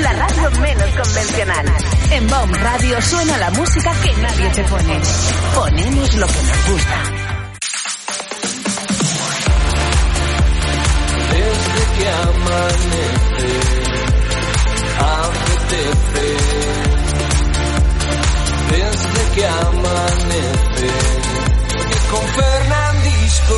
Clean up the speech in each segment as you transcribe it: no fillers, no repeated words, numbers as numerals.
la radio menos convencional. En BOM Radio suena la música que nadie te pone. Ponemos lo que nos gusta. Desde que amanece, apetece. Desde que amanece, y con Fernandisco.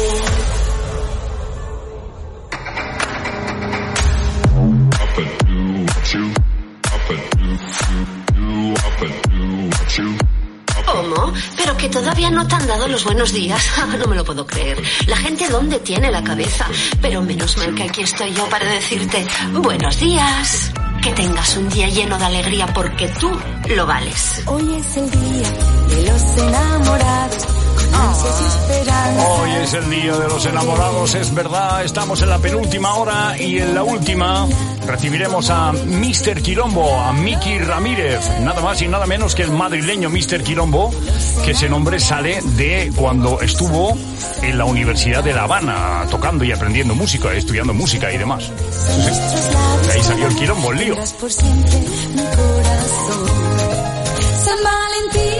¿Cómo? ¿Pero que todavía no te han dado los buenos días? No me lo puedo creer. La gente, ¿dónde tiene la cabeza? Pero menos mal que aquí estoy yo para decirte buenos días. Que tengas un día lleno de alegría porque tú lo vales. Hoy es el día de los enamorados. Hoy es el día de los enamorados, es verdad, estamos en la penúltima hora y en la última recibiremos a Mr. Quilombo, a Miki Ramírez, nada más y nada menos que el madrileño Mr. Quilombo, que ese nombre sale de cuando estuvo en la Universidad de La Habana tocando y aprendiendo música, estudiando música y demás. De ahí salió el Quilombo, el lío. Por siempre mi corazón. San Valentín.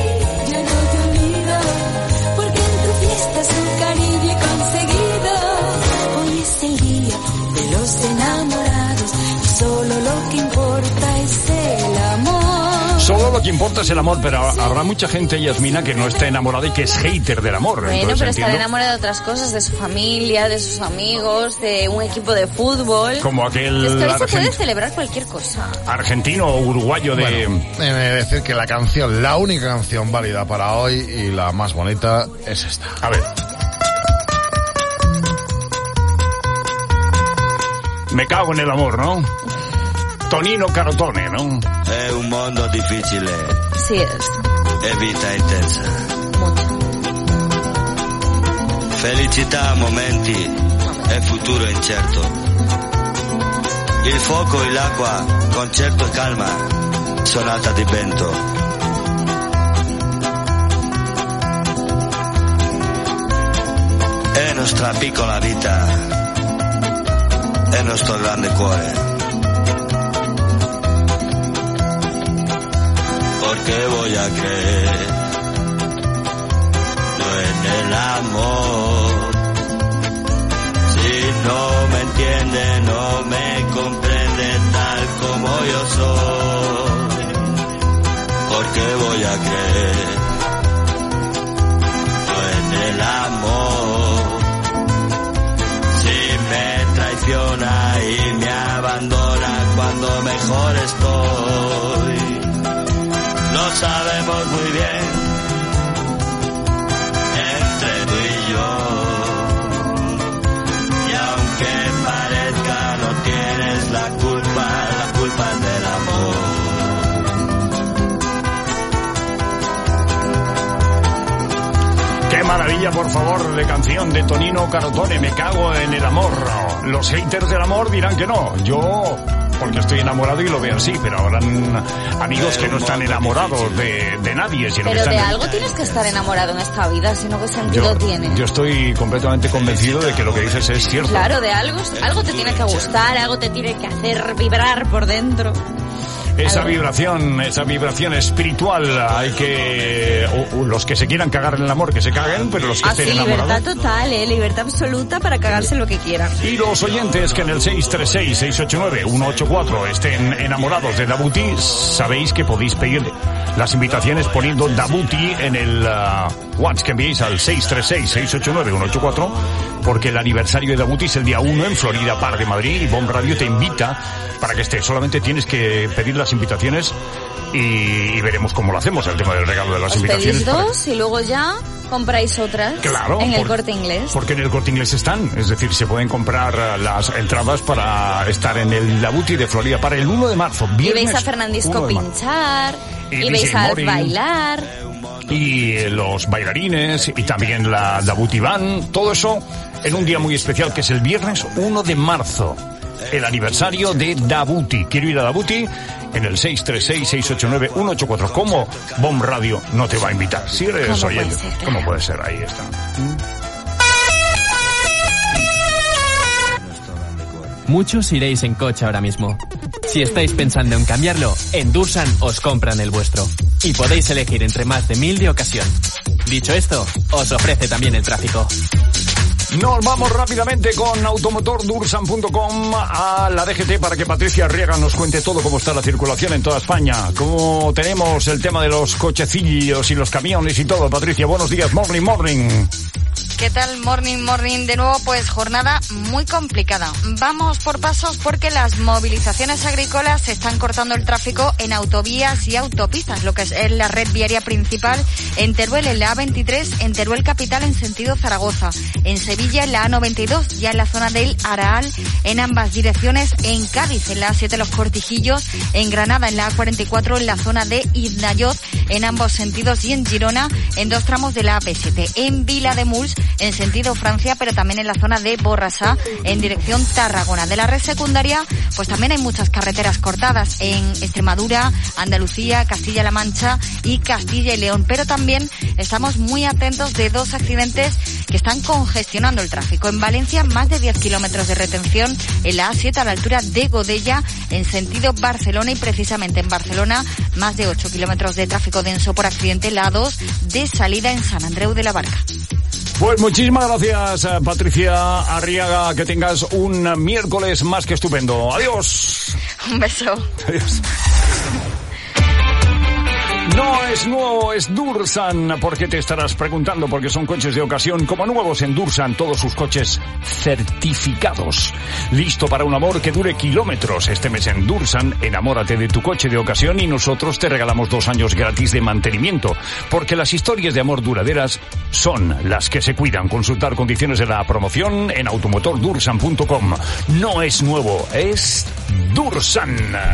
Enamorados, solo lo que importa es el amor. Solo lo que importa es el amor, pero habrá mucha gente, Yasmina, que no está enamorada y que es hater del amor. Bueno, entonces, pero estar enamorada de otras cosas, de su familia, de sus amigos, de un equipo de fútbol. Como aquel... Es que hoy se puede celebrar cualquier cosa. Argentino o uruguayo de... Bueno, decir que la canción, la única canción válida para hoy y la más bonita es esta. A ver. Me cago en el amor, ¿no? Tonino Carotone, ¿no? È un mondo difficile. Sí es. E vita intensa. Mucho. Felicità a momenti e futuro incerto. Il fuoco e l'acqua, concerto e calma, sonata di vento. È nostra piccola vita. È nostro grande cuore. Porque voy a creer no en el amor. Si no me entiende, no me comprende tal como yo soy. Porque voy a creer no en el amor. Y me abandona cuando mejor estoy. Lo sabemos muy bien entre tú y yo. Y aunque parezca no tienes la culpa es del amor. Qué maravilla, por favor, de canción de Tonino Carotone, Me cago en el amor. Los haters del amor dirán que no. Yo, porque estoy enamorado y lo veo así, pero habrán amigos que no están enamorados de nadie. Sino pero que están de algo tienes que estar enamorado en esta vida, si no, ¿qué sentido tiene? Yo estoy completamente convencido de que lo que dices es cierto. Claro, de algo te tiene que gustar, algo te tiene que hacer vibrar por dentro. Esa vibración espiritual, hay que... los que se quieran cagar en el amor, que se caguen, pero los que estén enamorados... libertad total, libertad absoluta para cagarse lo que quieran. Y los oyentes que en el 636-689-184 estén enamorados de Dabuti, sabéis que podéis pedir las invitaciones poniendo Dabuti en el WhatsApp que enviéis al 636-689-184, porque el aniversario de Dabuti es el día 1 en Florida Park de Madrid y BOM Radio te invita para que esté. Solamente tienes que pedir las invitaciones y veremos cómo lo hacemos, el tema del regalo de las invitaciones. Pedís dos y luego ya compráis otras. Claro, en el Corte Inglés. Porque en el Corte Inglés están, es decir, se pueden comprar las entradas para estar en el Dabuti de Florida para el 1 de marzo. Y veis a Fernandisco pinchar, y veis a Alf bailar. Y los bailarines, y también la Dabuti Band, todo eso en un día muy especial que es el viernes 1 de marzo. El aniversario de Dabuti. Quiero ir a Dabuti en el 636-689-184. ¿Cómo BOM Radio no te va a invitar? Si eres oyente. ¿Cómo puede ser? Ahí está. Muchos iréis en coche ahora mismo. Si estáis pensando en cambiarlo, en Dursan os compran el vuestro. Y podéis elegir entre más de 1000 de ocasión. Dicho esto, os ofrece también el tráfico. Nos vamos rápidamente con automotordursan.com a la DGT para que Patricia Arriaga nos cuente todo cómo está la circulación en toda España. Cómo tenemos el tema de los cochecillos y los camiones y todo. Patricia, buenos días, morning. ¿Qué tal? Morning. De nuevo, pues jornada muy complicada. Vamos por pasos porque las movilizaciones agrícolas están cortando el tráfico en autovías y autopistas, lo que es la red viaria principal en Teruel, en la A23, en Teruel capital en sentido Zaragoza, en Sevilla, en la A92, ya en la zona del Araal, en ambas direcciones, en Cádiz, en la A7 Los Cortijillos, en Granada, en la A44, en la zona de Iznayot, en ambos sentidos, y en Girona, en 2 tramos de la AP7, en Vilademuls, en sentido Francia, pero también en la zona de Borrassà, en dirección Tarragona. De la red secundaria, pues también hay muchas carreteras cortadas en Extremadura, Andalucía, Castilla-La Mancha y Castilla y León, pero también estamos muy atentos de 2 accidentes que están congestionando el tráfico. En Valencia, más de 10 kilómetros de retención en la A7 a la altura de Godella, en sentido Barcelona, y precisamente en Barcelona, más de 8 kilómetros de tráfico denso por accidente en la A2 de salida en Sant Andreu de la Barca. Pues muchísimas gracias, Patricia Arriaga. Que tengas un miércoles más que estupendo. Adiós. Un beso. Adiós. No es nuevo, es Dursan. ¿Por qué te estarás preguntando? Porque son coches de ocasión como nuevos en Dursan. Todos sus coches certificados. Listo para un amor que dure kilómetros. Este mes en Dursan, enamórate de tu coche de ocasión y nosotros te regalamos 2 años gratis de mantenimiento. Porque las historias de amor duraderas son las que se cuidan. Consultar condiciones de la promoción en automotordursan.com. No es nuevo, es Dursan.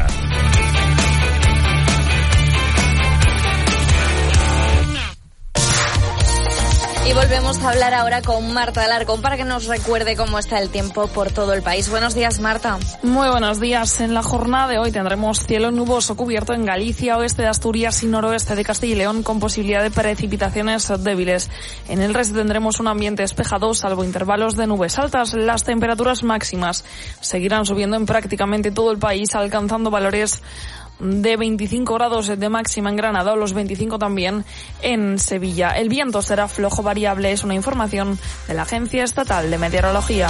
Y volvemos a hablar ahora con Marta Alarcón para que nos recuerde cómo está el tiempo por todo el país. Buenos días, Marta. Muy buenos días. En la jornada de hoy tendremos cielo nuboso cubierto en Galicia, oeste de Asturias y noroeste de Castilla y León, con posibilidad de precipitaciones débiles. En el resto tendremos un ambiente despejado, salvo intervalos de nubes altas. Las temperaturas máximas seguirán subiendo en prácticamente todo el país, alcanzando valores de 25 grados de máxima en Granada, los 25 también en Sevilla. El viento será flojo variable, es una información de la Agencia Estatal de Meteorología.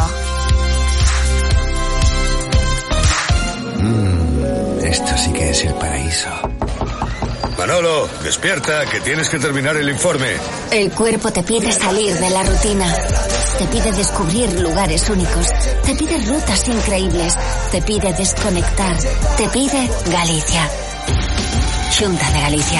Esto sí que es el paraíso. Manolo, despierta, que tienes que terminar el informe. El cuerpo te pide salir de la rutina. Te pide descubrir lugares únicos. Te pide rutas increíbles. Te pide desconectar. Te pide Galicia. Xunta de Galicia.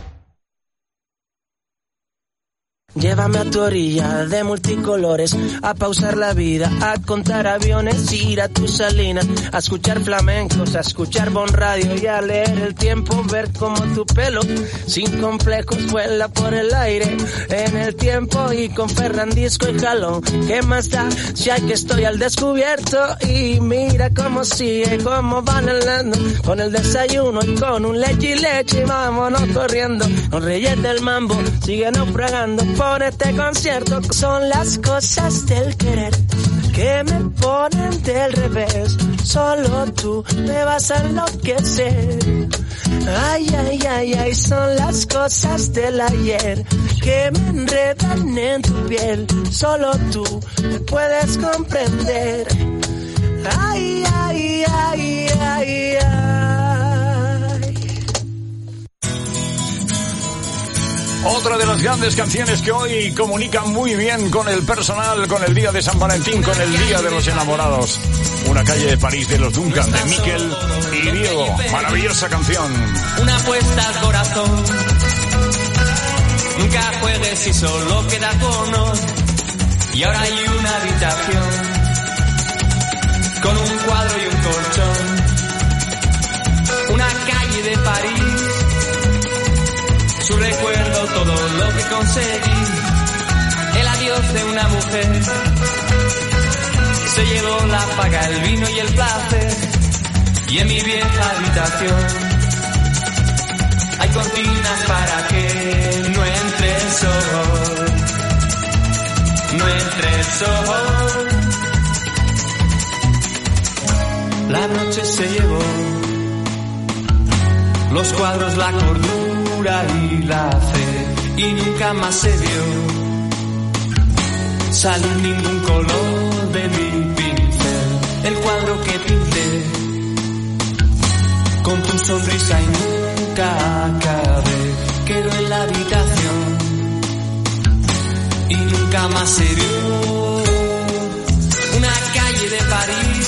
Llévame a tu orilla de multicolores, a pausar la vida, a contar aviones, ir a tu salina, a escuchar flamencos, a escuchar Bon Radio y a leer el tiempo, ver cómo tu pelo, sin complejos, vuela por el aire, en el tiempo y con Ferrandisco y jalón. ¿Qué más da si hay que estoy al descubierto? Y mira cómo sigue, cómo van hablando, con el desayuno y con un leche, vámonos corriendo, con Reyes del Mambo, sigue naufragando por este concierto. Son las cosas del querer que me ponen del revés. Solo tú me vas a enloquecer. Ay, ay, ay, ay, son las cosas del ayer que me enredan en tu piel. Solo tú me puedes comprender. Ay, ay, ay, ay, ay. Otra de las grandes canciones que hoy comunican muy bien con el personal, con el día de San Valentín, con el día de los enamorados. Una calle de París de los Duncan, de Miquel y Diego. Maravillosa canción. Una apuesta al corazón. Nunca juegues si solo queda tu honor. Y ahora hay una habitación con un cuadro y un colchón. Una calle de París. Su recuerdo, todo lo que conseguí. El adiós de una mujer. Se llevó la paga, el vino y el placer. Y en mi vieja habitación hay cortinas para que no entre el sol. No entre el sol. La noche se llevó los cuadros, la cordura y la fe, y nunca más se vio salir ningún color de mi pincel. El cuadro que pinté con tu sonrisa y nunca acabé, quedó en la habitación y nunca más se vio. Una calle de París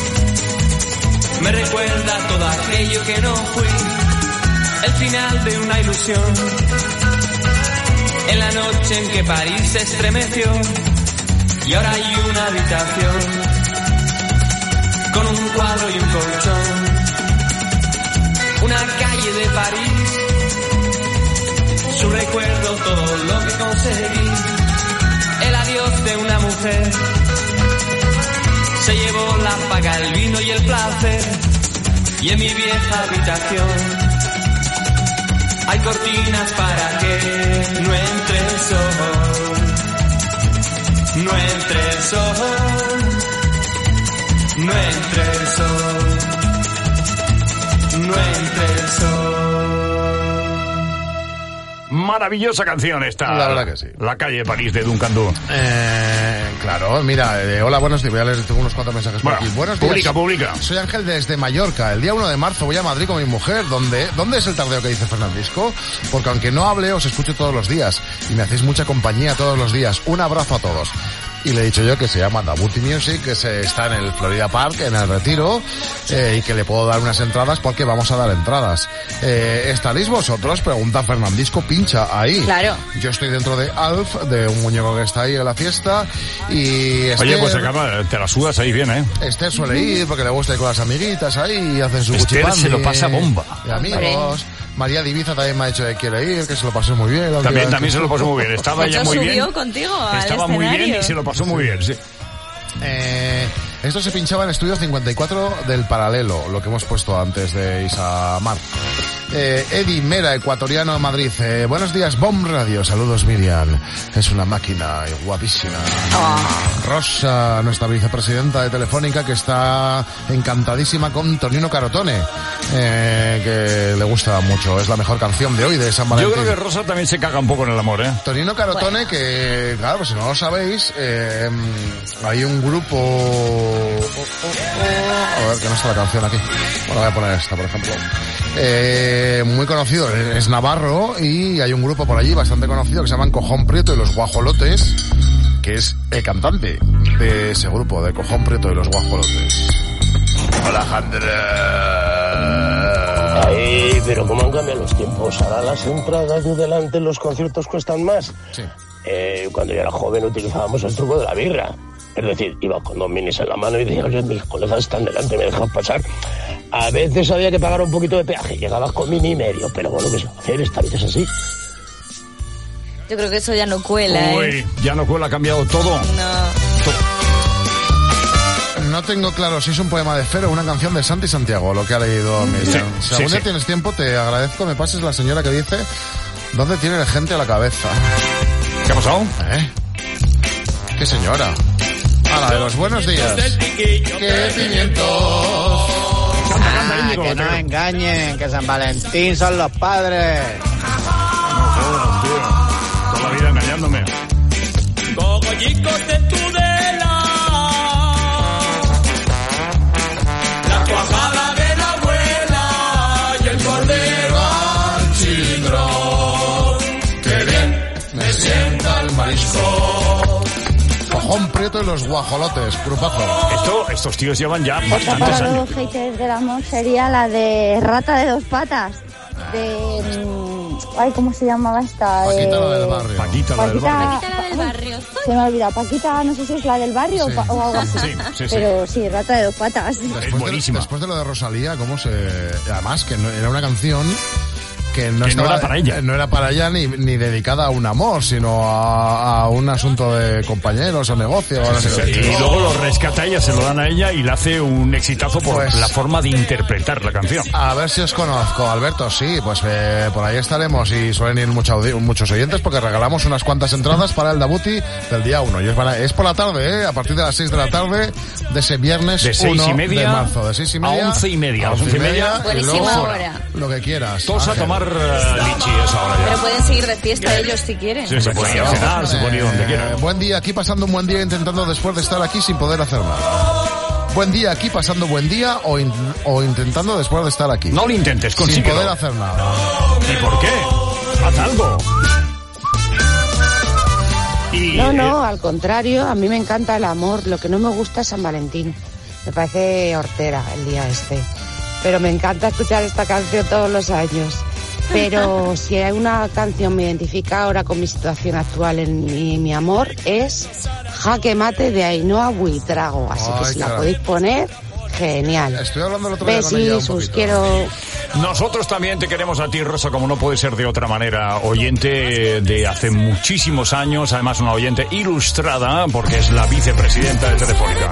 me recuerda todo aquello que no fui, el final de una ilusión, en la noche en que París se estremeció, y ahora hay una habitación con un cuadro y un colchón. Una calle de París, su recuerdo, todo lo que conseguí, el adiós de una mujer, se llevó la paga, el vino y el placer, y en mi vieja habitación hay cortinas para que no entre el sol, no entre el sol, no entre el sol, no entre el sol. Maravillosa canción esta. La verdad que sí. La calle de París de Duncan Du. Claro, mira, hola, buenos días. Voy a leer, tengo unos cuantos mensajes por aquí. Buenos días. Publica. Soy Ángel desde Mallorca. El día 1 de marzo voy a Madrid con mi mujer. ¿Dónde es el tardeo que dice Fernandisco? Porque aunque no hable, os escucho todos los días. Y me hacéis mucha compañía todos los días. Un abrazo a todos. Y le he dicho yo que se llama Dabuti Music, que está en el Florida Park, en el Retiro, y que le puedo dar unas entradas porque vamos a dar entradas. ¿Estaréis vosotros? Pregunta Fernandisco, pincha ahí. Claro. Yo estoy dentro de Alf, de un muñeco que está ahí en la fiesta, y Esther, oye, pues acaba, te la sudas ahí bien, ¿eh? Esther suele ir porque le gusta ir con las amiguitas ahí y hacen su Esther cuchipandi, se lo pasa bomba. De amigos. María Diviza también me ha dicho que quiere ir, que se lo pasó muy bien. También se lo pasó muy bien. Estaba ella muy bien. Subió contigo al Estaba muy bien y se lo pasó muy bien, sí. Esto se pinchaba en Estudio 54 del Paralelo, lo que hemos puesto antes de Isamar. Eddie Mera, ecuatoriano de Madrid. Buenos días, Bomb Radio. Saludos, Miriam. Es una máquina guapísima. Rosa, nuestra vicepresidenta de Telefónica, que está encantadísima con Tonino Carotone, que le gusta mucho. Es la mejor canción de hoy de San Valentín. Yo creo que Rosa también se caga un poco en el amor, ¿eh? Tonino Carotone, que, claro, pues si no lo sabéis, hay un grupo... A ver, que no está la canción aquí. Bueno, voy a poner esta, por ejemplo. Muy conocido, es navarro, y hay un grupo por allí bastante conocido que se llaman Cojón Prieto y los Guajolotes, que es el cantante de ese grupo, de Cojón Prieto y los Guajolotes. Hola, Jandra. Ay, pero ¿cómo han cambiado los tiempos? Ahora las entradas de delante en los conciertos cuestan más. Sí. Cuando yo era joven utilizábamos el truco de la birra. Es decir, iba con 2 minis en la mano y decía, oye, mis colegas están delante, me dejan pasar. A veces había que pagar un poquito de peaje, llegabas con 1,5 minis, pero bueno, ¿qué se va a hacer? Esta vida es así. Yo creo que eso ya no cuela, Uy, ya no cuela, ha cambiado todo. No tengo claro si es un poema de Fer o una canción de Santi Santiago, lo que ha leído Miriam. Si algún día tienes tiempo, te agradezco, me pases la señora que dice, ¿dónde tiene la gente a la cabeza? ¿Qué ha pasado? ¿Qué señora? A la de los buenos días. ¡Qué pimientos! Que no engañen, que San Valentín son los padres. No jodas, tío. Toda la vida engañándome. Cogollicos de Tudela, la cuajada de la abuela y el cordero al chilindrón. ¡Qué bien me sienta el marisco! Cojón Prieto y los Guajolotes, grupazo. Estos tíos llevan ya Esta bastantes para años. los haters del amor sería la de Rata de 2 patas. De... Ay, ¿cómo se llamaba esta? Paquita la del barrio. Paquita la del barrio. Paquita la del barrio. Se me ha olvidado. Paquita, no sé si es la del barrio o algo así. Sí. Pero sí, Rata de 2 patas. Después de lo de Rosalía, cómo se... Además, que no, era una canción que no era para ella. No era para ella ni dedicada a un amor, sino a un asunto de compañeros o negocio. Y luego lo rescata ella, se lo dan a ella y le hace un exitazo por la forma de interpretar la canción. A ver si os conozco, Alberto. Sí, pues por ahí estaremos y suelen ir muchos oyentes porque regalamos unas cuantas entradas para el Dabuti del día 1. Y es por la tarde, a partir de las 6 de la tarde de ese viernes de 6:30 de marzo. De 6:30 a 11:30. A 11:30. Buenísima hora. Lo que quieras. Todos a tomar lichi esa hora ya. Pero pueden seguir de fiesta ellos si quieren. Sí, se puede ir a cenar, se puede ir donde quieran. Buen día, aquí pasando un buen día intentando después de estar aquí sin poder hacer nada. Buen día aquí pasando buen día o intentando después de estar aquí. No lo intentes, consíguelo. Sin poder hacer nada. ¿Y por qué? Haz algo. No, al contrario, a mí me encanta el amor. Lo que no me gusta es San Valentín. Me parece hortera el día este. Pero me encanta escuchar esta canción todos los años. Pero si hay una canción me identifica ahora con mi situación actual en mi amor, es Jaque Mate de Ainhoa Buitrago. Así que si la podéis poner, genial. Estoy hablando el otro día con ella un poquito. Besis, quiero... Nosotros también te queremos a ti, Rosa, como no puede ser de otra manera. Oyente de hace muchísimos años, además una oyente ilustrada, porque es la vicepresidenta de Telefónica.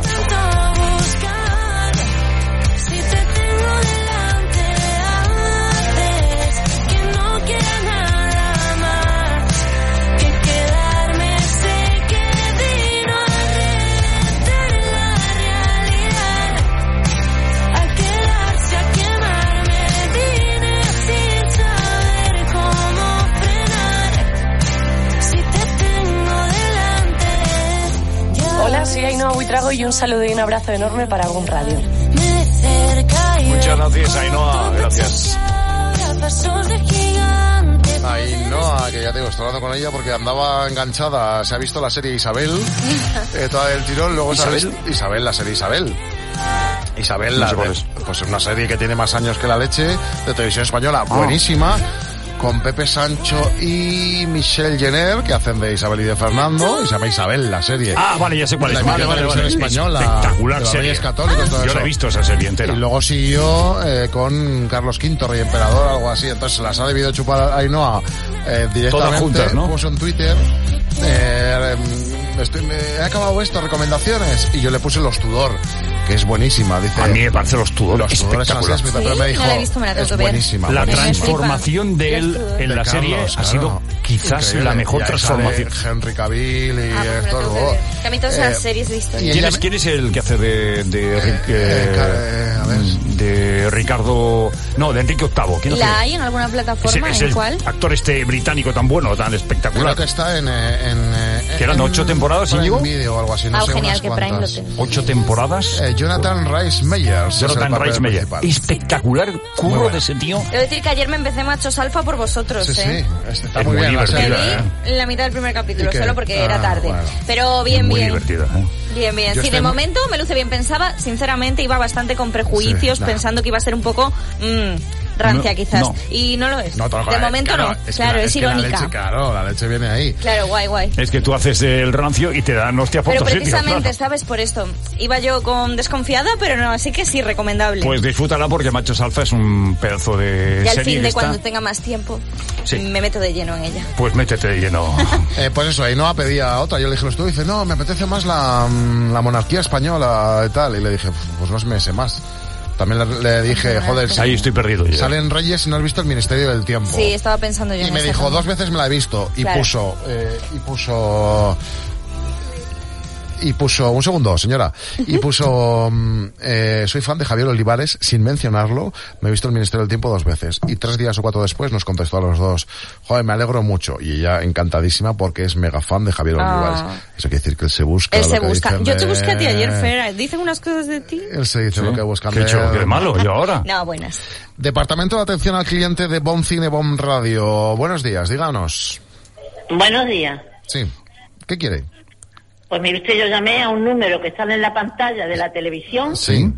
Soy Ainhoa Buitrago y un saludo y un abrazo enorme para Boom Radio. Muchas gracias, Ainhoa. Gracias. Ainhoa, que ya te digo, estoy hablando con ella porque andaba enganchada. Se ha visto la serie Isabel, toda el tirón. Luego Isabel, la serie Isabel. Isabel, pues es una serie que tiene más años que la leche, de televisión española, buenísima. Con Pepe Sancho y Michelle Jenner, que hacen de Isabel y de Fernando, y se llama Isabel, la serie. Vale, ya sé cuál es. Vale. Española. Espectacular serie. Series Católicos, todo Yo eso. la he visto esa serie entera. Y luego siguió con Carlos V, Rey Emperador, algo así. Entonces se las ha debido chupar a Ainhoa directamente. Todas juntas, ¿no? Puso en Twitter, he acabado esto, recomendaciones. Y yo le puse Los Tudor, que es buenísima. Dice, a mí me parece Los Tudor espectacular. Pero me dijo, no la he visto, me la tengo que ver. Buenísima. La buenísima. transformación de él en la serie ha sido quizás increíble. la mejor transformación. Henry Cavill y esto luego. Que a mí todas las series de historia. ¿Quién es el que hace de Ricardo? No, de Enrique VIII. ¿Quién hace? ¿La hay en alguna plataforma? Es ¿En el cuál? actor británico tan bueno, tan espectacular. Creo que está que eran 8 temporadas, Íñigo. O algo así, no sé, genial, que Prime lo tenga. 8 temporadas. Jonathan Rhys Meyers. Espectacular curro de ese tío. Debo decir que ayer me empecé Machos Alfa por vosotros. Sí, está muy bien. Me vi la mitad del primer capítulo, solo porque era tarde. Bueno. Pero bien. Muy divertida, Bien. Sí, de momento me luce bien. Pensaba, sinceramente, iba bastante con prejuicios, pensando que iba a ser un poco rancia, quizás. No. Y no lo es. No, de momento no. Claro, es irónica. La leche viene ahí. Claro, guay. Es que tú haces el rancio y te dan hostia por todos sitios. Pero precisamente, ¿sabes? Por esto. Iba yo con desconfiada, pero no, así que sí, recomendable. Pues disfrútala porque Machos Alfa es un pedazo de y al serie fin de cuando tenga más tiempo, me meto de lleno en ella. Pues métete de lleno. Pues eso, Ainhoa pedía otra. Yo le dije, ¿lo estuvo? Y dice, no, me apetece más la monarquía española y tal. Y le dije, pues no me sé más. También le dije, joder, ahí estoy perdido ya. Salen Reyes y no has visto el Ministerio del Tiempo. Sí, estaba pensando yo en eso. Y me dijo, 2 veces me la he visto. Y puso, un segundo, señora, y puso, soy fan de Javier Olivares, sin mencionarlo, me he visto el Ministerio del Tiempo 2 veces, y 3 días o 4 después nos contestó a los dos, joder, me alegro mucho, y ella encantadísima porque es mega fan de Javier Olivares. Eso quiere decir que él se busca. Yo te busqué a ti ayer, Fer, dicen unas cosas de ti. Él se dice lo que buscan de él. ¿Qué malo? ¿Y ahora? No, buenas. Departamento de Atención al Cliente de Bom Cine, Bom Radio. Buenos días, díganos. Buenos días. Sí. ¿Qué quiere? Pues mire usted, yo llamé a un número que sale en la pantalla de la televisión. Sí.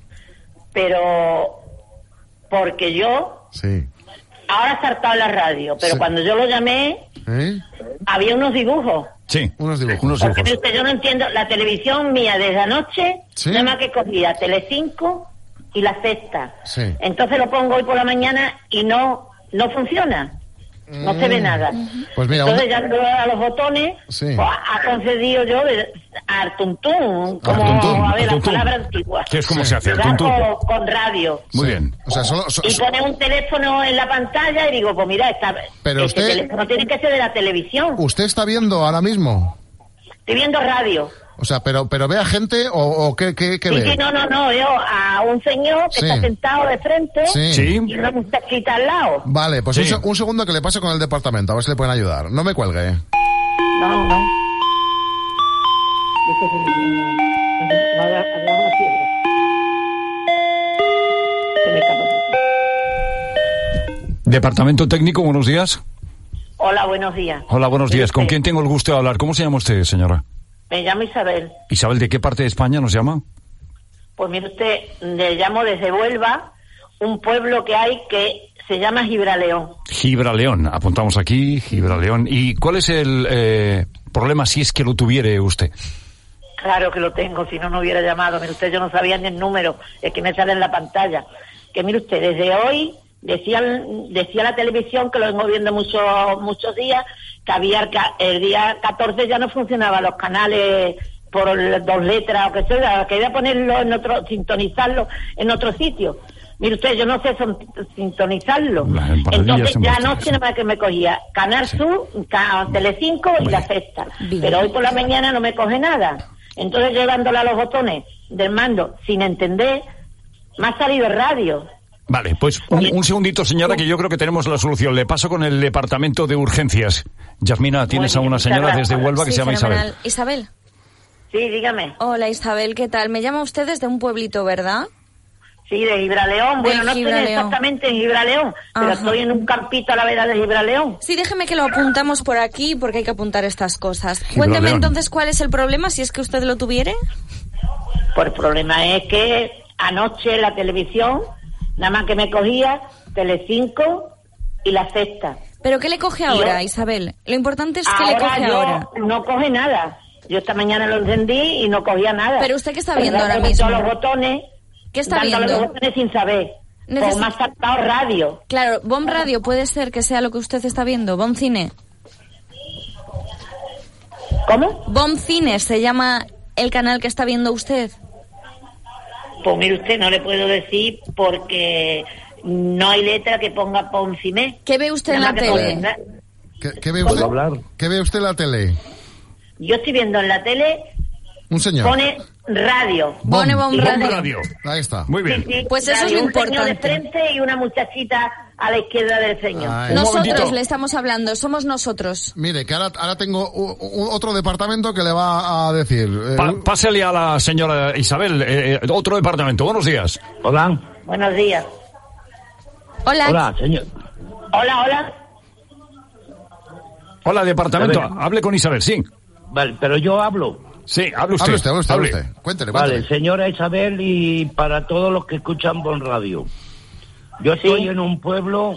Pero porque yo... Sí. Ahora ha saltado la radio, pero cuando yo lo llamé, había unos dibujos. Sí, unos dibujos. Porque mire usted, yo no entiendo, la televisión mía desde anoche, nada más que cogía Telecinco y La Sexta. Sí. Entonces lo pongo hoy por la mañana y no no funciona. No se ve nada. Pues mira, entonces ya a los botones pues, ha concedido yo al tuntún, como a ver las palabras antiguas. ¿Qué es cómo se hace el tuntún? Con radio. Muy bien. O sea, y pone un teléfono en la pantalla y digo, pues mira, pero este teléfono tiene que ser de la televisión. ¿Usted está viendo ahora mismo? Estoy viendo radio. O sea, pero ve a gente o qué ve? Sí, no, yo a un señor que está sentado de frente y una muchachita al lado. Vale, pues un segundo que le pase con el departamento, a ver si le pueden ayudar. No me cuelgue. No. Departamento técnico, buenos días. Hola, buenos días. Hola, buenos días. ¿Con quién tengo el gusto de hablar? ¿Cómo se llama usted, señora? Me llamo Isabel. ¿Isabel de qué parte de España nos llama? Pues mire usted, le llamo desde Huelva, un pueblo que hay que se llama Gibraleón. Gibraleón, apuntamos aquí, Gibraleón. ¿Y cuál es el problema si es que lo tuviere usted? Claro que lo tengo, si no, no hubiera llamado. Mire usted, yo no sabía ni el número, es que me sale en la pantalla. Que mire usted, desde hoy decía la televisión, que lo vengo viendo muchos días, que había el día 14 ya no funcionaban los canales por 2 letras o que sea, que iba a ponerlo en otro, sintonizarlo en otro sitio. Mire usted, yo no sé sintonizarlo. Entonces ya no sé nada que me cogía Canal Sur, Telecinco y La Sexta. Pero hoy por la mañana no me coge nada. Entonces yo dándole a los botones del mando sin entender, me ha salido radio. Vale, pues un segundito, señora, que yo creo que tenemos la solución. Le paso con el departamento de urgencias. Yasmina, tienes a una señora desde Huelva que se llama Isabel. Isabel. Sí, dígame. Hola, Isabel, ¿qué tal? Me llama usted desde un pueblito, ¿verdad? Sí, de Gibraleón. Bueno, no estoy exactamente en Gibraleón, pero estoy en un campito a la vera de Gibraleón. Sí, déjeme que lo apuntamos por aquí, porque hay que apuntar estas cosas. Cuénteme entonces cuál es el problema, si es que usted lo tuviere. Pues el problema es que anoche la televisión, nada más que me cogía Telecinco y La Sexta. ¿Pero qué le coge ahora, Isabel? Lo importante es que le coge ahora. No coge nada. Yo esta mañana lo encendí y no cogía nada. ¿Pero usted qué está viendo ahora mismo? Los botones. ¿Qué está viendo? Los botones sin saber. Pues me ha saltado radio. Claro, Bon Radio puede ser que sea lo que usted está viendo. Bon Cine. ¿Cómo? Bon Cine se llama el canal que está viendo usted. Pues mire usted, no le puedo decir porque no hay letra que ponga Bon Cine. ¿Qué ve usted en la tele? ¿Qué ve usted? ¿Qué ve usted en la tele? Yo estoy viendo en la tele. Un señor. Pone radio. Pone Bon Radio. Ahí está. Muy bien. Sí, pues eso es lo importante. Un señor de frente y una muchachita a la izquierda del señor. Nosotros le estamos hablando, somos nosotros. Mire, que ahora tengo otro departamento que le va a decir. Pásale a la señora Isabel, otro departamento. Buenos días. Hola. Buenos días. Hola. Hola, señor. Hola. Hola, departamento. Hable con Isabel, sí. Vale, pero yo hablo. Sí, hable usted. Hable usted. Cuéntele. Vale, señora Isabel, y para todos los que escuchan Bon Radio. Yo estoy en un pueblo,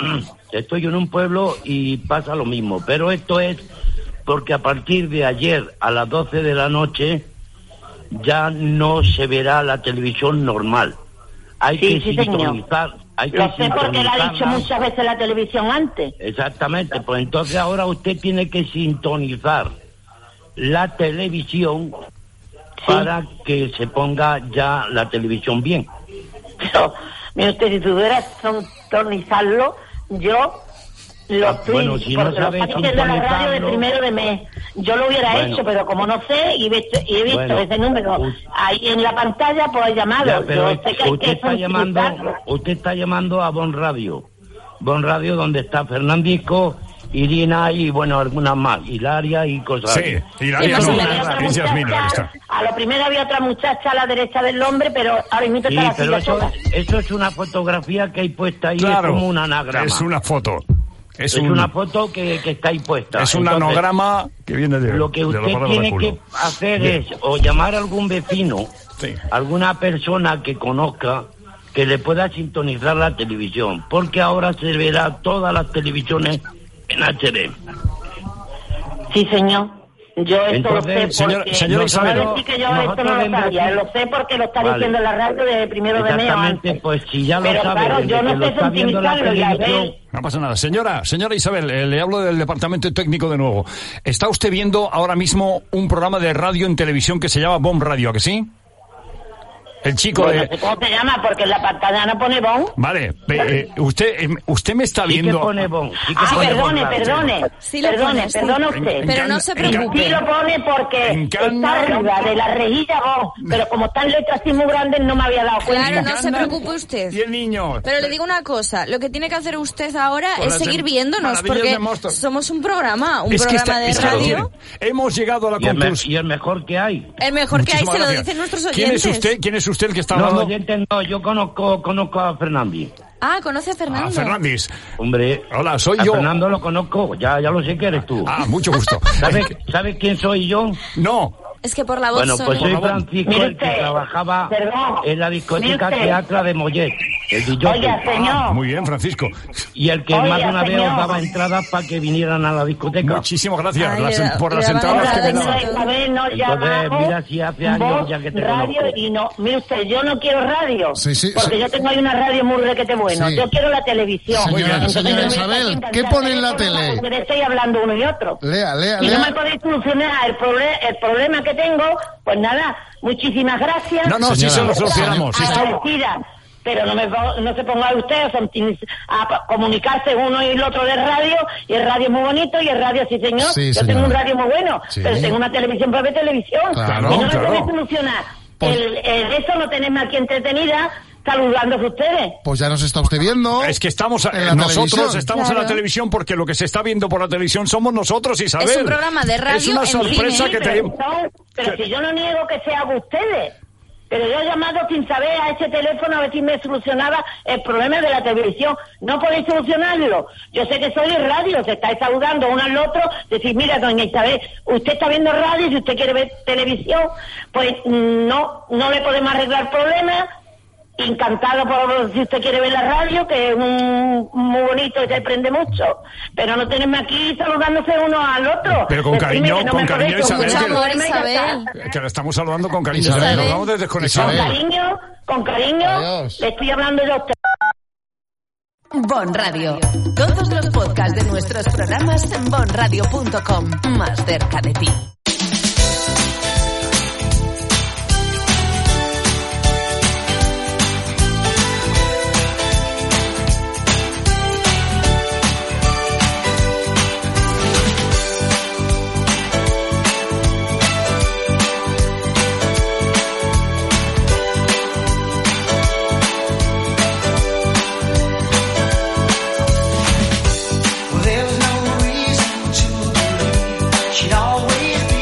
y pasa lo mismo, pero esto es porque a partir de ayer a las 12 de la noche ya no se verá la televisión normal. Hay que sintonizar. Lo sé porque lo ha dicho muchas veces la televisión antes. Exactamente, pues entonces ahora usted tiene que sintonizar la televisión para que se ponga ya la televisión bien. Pero, mire usted, si tuviera sintonizarlo, yo lo estoy... Bueno, si no sabe sintonizarlo, la radio de primero de mes. Yo lo hubiera hecho, pero como no sé, y he visto ese número ahí en la pantalla, pues he llamado. Ya, pero yo sé que usted está llamando a Bon Radio. Bon Radio, donde está Fernandisco, Irina y, bueno, algunas más. Hilaria y cosas así. Sí, Hilaria a lo primero había otra muchacha a la derecha del hombre, pero ahora mismo está la pero silla eso es una fotografía que hay puesta ahí, es como un anagrama. Es una foto. Es una foto que está ahí puesta. Es un anagrama que viene de... Lo que usted tiene que hacer es o llamar a algún vecino, alguna persona que conozca, que le pueda sintonizar la televisión, porque ahora se verá todas las televisiones en HD. Sí, señor. Yo esto entonces, lo sé porque... Señora Isabel. No decir que yo esto no lo sabía, lo sé porque lo está diciendo en la radio de 1 de enero antes. Exactamente, pues si ya lo pero sabe, claro, yo no sé sensibilizarlo, ya ves. No pasa nada. Señora Isabel, le hablo del departamento técnico de nuevo. ¿Está usted viendo ahora mismo un programa de radio en televisión que se llama Bomb Radio, ¿a que sí? El chico bueno, no sé cómo se llama, porque en la pantalla no pone Bon. Vale, usted me está viendo... Sí que pone Bon. Perdone. Sí perdone usted. Pero no se preocupe. Sí lo pone porque está arriba de la rejilla Bon. Pero como están letras así muy grandes no me había dado cuenta. Claro, no se preocupe usted. Y el niño. Pero le digo una cosa, lo que tiene que hacer usted ahora es seguir viéndonos, porque somos un programa de radio. Hemos llegado a la conclusión. Y el mejor que hay. El mejor que hay se lo dicen nuestros oyentes. ¿Quién es usted el que está hablando? No, yo conozco a Fernández. Ah, ¿conoce a Fernando? Fernández. Hombre, hola, soy a yo. Fernando lo conozco, ya lo sé que eres tú. Ah, mucho gusto. ¿Sabes quién soy yo? No. Es que por la voz... Bueno, pues soy Francisco, el que trabajaba en la discoteca Teatro de Mollet. Oiga, señor. Muy bien, Francisco. Y el que más de una vez os daba entradas para que vinieran a la discoteca. Muchísimas gracias por las entradas que me daban. Entonces, mira si hace años ya que te radio conozco. Y no, mire usted, yo no quiero radio. Sí, porque yo tengo ahí una radio muy requete bueno. Sí. Yo quiero la televisión. Señora Isabel, ¿qué pone en la tele? Porque estoy hablando uno y otro. Lea. Si no me podéis solucionar el problema que tengo, pues nada, muchísimas gracias. No, sí se lo solucionamos. Agradecida. Pero no se ponga usted a comunicarse uno y el otro de radio, y el radio es muy bonito, y el radio, sí señor, yo tengo un radio muy bueno, pero tengo una televisión para ver televisión. Claro, y no me podéis solucionar eso, no tenerme aquí entretenida, saludándose ustedes. Pues ya nos está usted viendo. Es que nosotros estamos en la televisión porque lo que se está viendo por la televisión somos nosotros, Isabel. Es un programa de radio. Es una sorpresa que tenemos. Pero si yo no niego que sea ustedes. Pero yo he llamado sin saber a ese teléfono a ver si me solucionaba el problema de la televisión. No podéis solucionarlo. Yo sé que soy radio, se estáis saludando uno al otro, decir, mira, doña Isabel, usted está viendo radio y si usted quiere ver televisión, pues no le podemos arreglar problemas. Encantado por si usted quiere ver la radio, que es muy bonito y se aprende mucho, pero no tenemos aquí saludándose uno al otro. Pero con cariño, Isabel, que la estamos saludando con cariño. Isabel, nos vamos de desconexión. Con cariño, adiós. Le estoy hablando yo a usted. Bon Radio. Todos los podcasts de nuestros programas en bonradio.com. Más cerca de ti. There's no reason to believe she'd always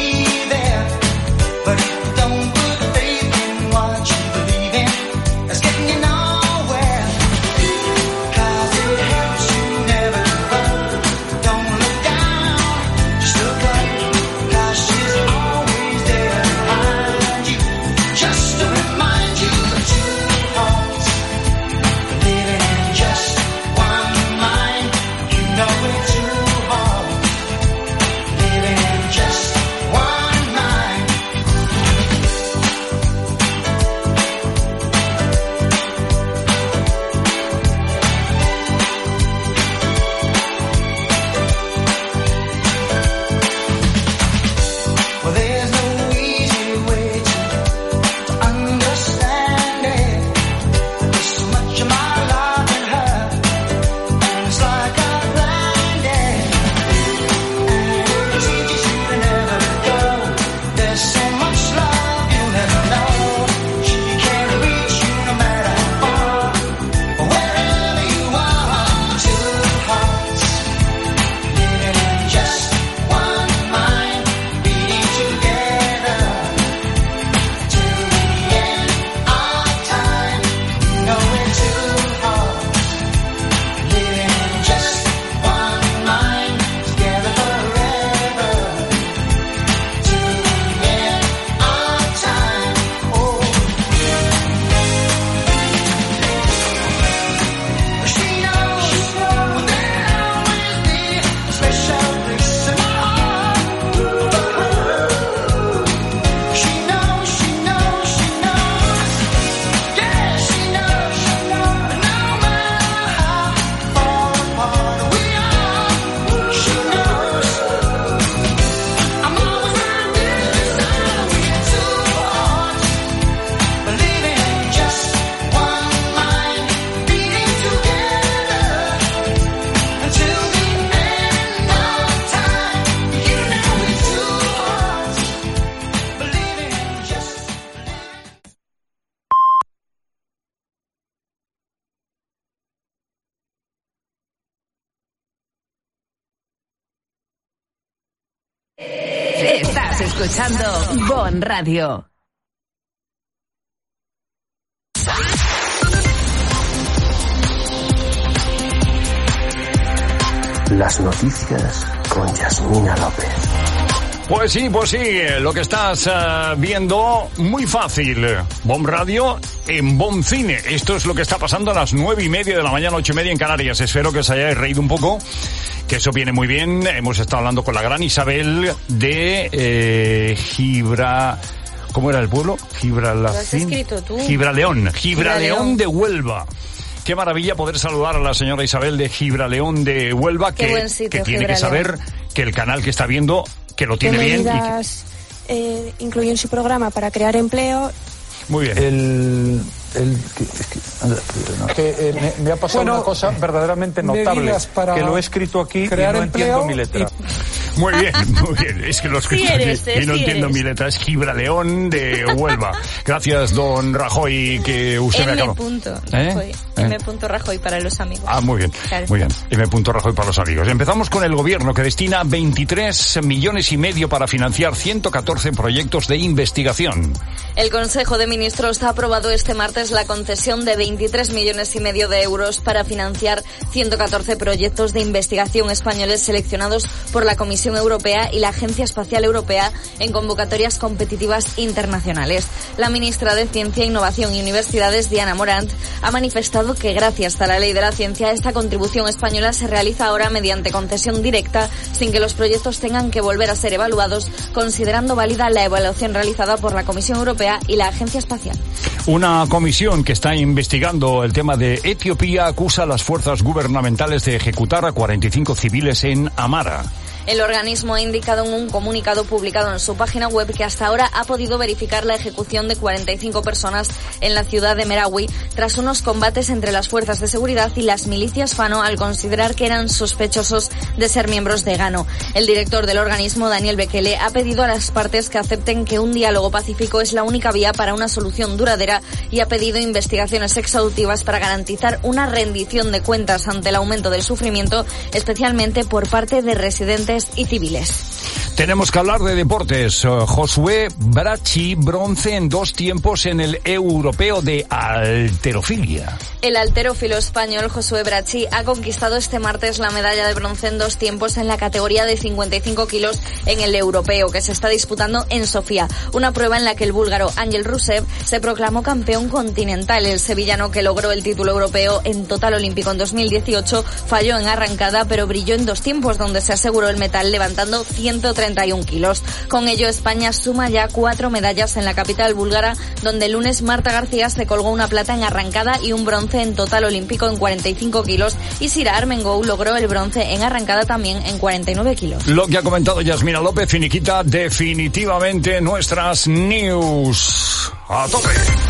Estás escuchando Bon Radio. Las noticias con Yasmina López. Pues sí, lo que estás viendo, muy fácil. Bon Radio en Bon Cine. Esto es lo que está pasando a las 9:30 de la mañana, 8:30 en Canarias. Espero que os hayáis reído un poco, que eso viene muy bien. Hemos estado hablando con la gran Isabel de ¿cómo era el pueblo? Lo has escrito tú. Gibraleón de Huelva. Qué maravilla poder saludar a la señora Isabel de Gibraleón de Huelva, que tiene que saber que el canal que está viendo, que lo tiene bien. Incluye en su programa para crear empleo. Muy bien. Me ha pasado una cosa verdaderamente notable, que lo he escrito aquí y no entiendo mi letra. Muy bien. Es que lo he escrito aquí y no entiendo mi letra. Es Gibraleón de Huelva. Gracias, don Rajoy, que usted me acabó. M. Rajoy para los amigos. Muy bien, claro. Muy bien. M. Rajoy para los amigos. Empezamos con el gobierno, que destina 23,5 millones para financiar 114 proyectos de investigación. El Consejo de Ministros ha aprobado este martes la concesión de 23,5 millones de euros para financiar 114 proyectos de investigación españoles seleccionados por la Comisión Europea y la Agencia Espacial Europea en convocatorias competitivas internacionales. La ministra de Ciencia, Innovación y Universidades, Diana Morant, ha manifestado que gracias a la Ley de la Ciencia esta contribución española se realiza ahora mediante concesión directa, sin que los proyectos tengan que volver a ser evaluados, considerando válida la evaluación realizada por la Comisión Europea y la Agencia Espacial. Una comisión que está investigando el tema de Etiopía acusa a las fuerzas gubernamentales de ejecutar a 45 civiles en Amara. El organismo ha indicado en un comunicado publicado en su página web que hasta ahora ha podido verificar la ejecución de 45 personas en la ciudad de Merawi tras unos combates entre las fuerzas de seguridad y las milicias Fano al considerar que eran sospechosos de ser miembros de Gano. El director del organismo, Daniel Bekele, ha pedido a las partes que acepten que un diálogo pacífico es la única vía para una solución duradera y ha pedido investigaciones exhaustivas para garantizar una rendición de cuentas ante el aumento del sufrimiento, especialmente por parte de residentes y civiles. Tenemos que hablar de deportes. Josué Bracci, bronce en 2 tiempos en el europeo de halterofilia. El halterófilo español Josué Bracci ha conquistado este martes la medalla de bronce en 2 tiempos en la categoría de 55 kilos en el europeo, que se está disputando en Sofía. Una prueba en la que el búlgaro Ángel Rusev se proclamó campeón continental. El sevillano, que logró el título europeo en total olímpico en 2018, falló en arrancada, pero brilló en 2 tiempos, donde se aseguró el metal levantando 131 kilos. Con ello, España suma ya 4 medallas en la capital búlgara, donde el lunes Marta García se colgó una plata en arrancada y un bronce en total olímpico en 45 kilos, y Sira Armengol logró el bronce en arrancada también en 49 kilos. Lo que ha comentado Yasmina López finiquita definitivamente nuestras news. ¡A tope!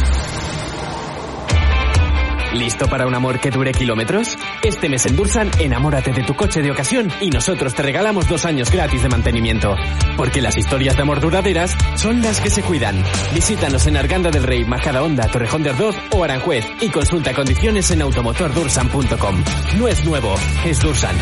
¿Listo para un amor que dure kilómetros? Este mes en Dursan, enamórate de tu coche de ocasión y nosotros te regalamos 2 años gratis de mantenimiento. Porque las historias de amor duraderas son las que se cuidan. Visítanos en Arganda del Rey, Majadahonda, Torrejón de Ardoz o Aranjuez y consulta condiciones en automotordursan.com. No es nuevo, es Dursan.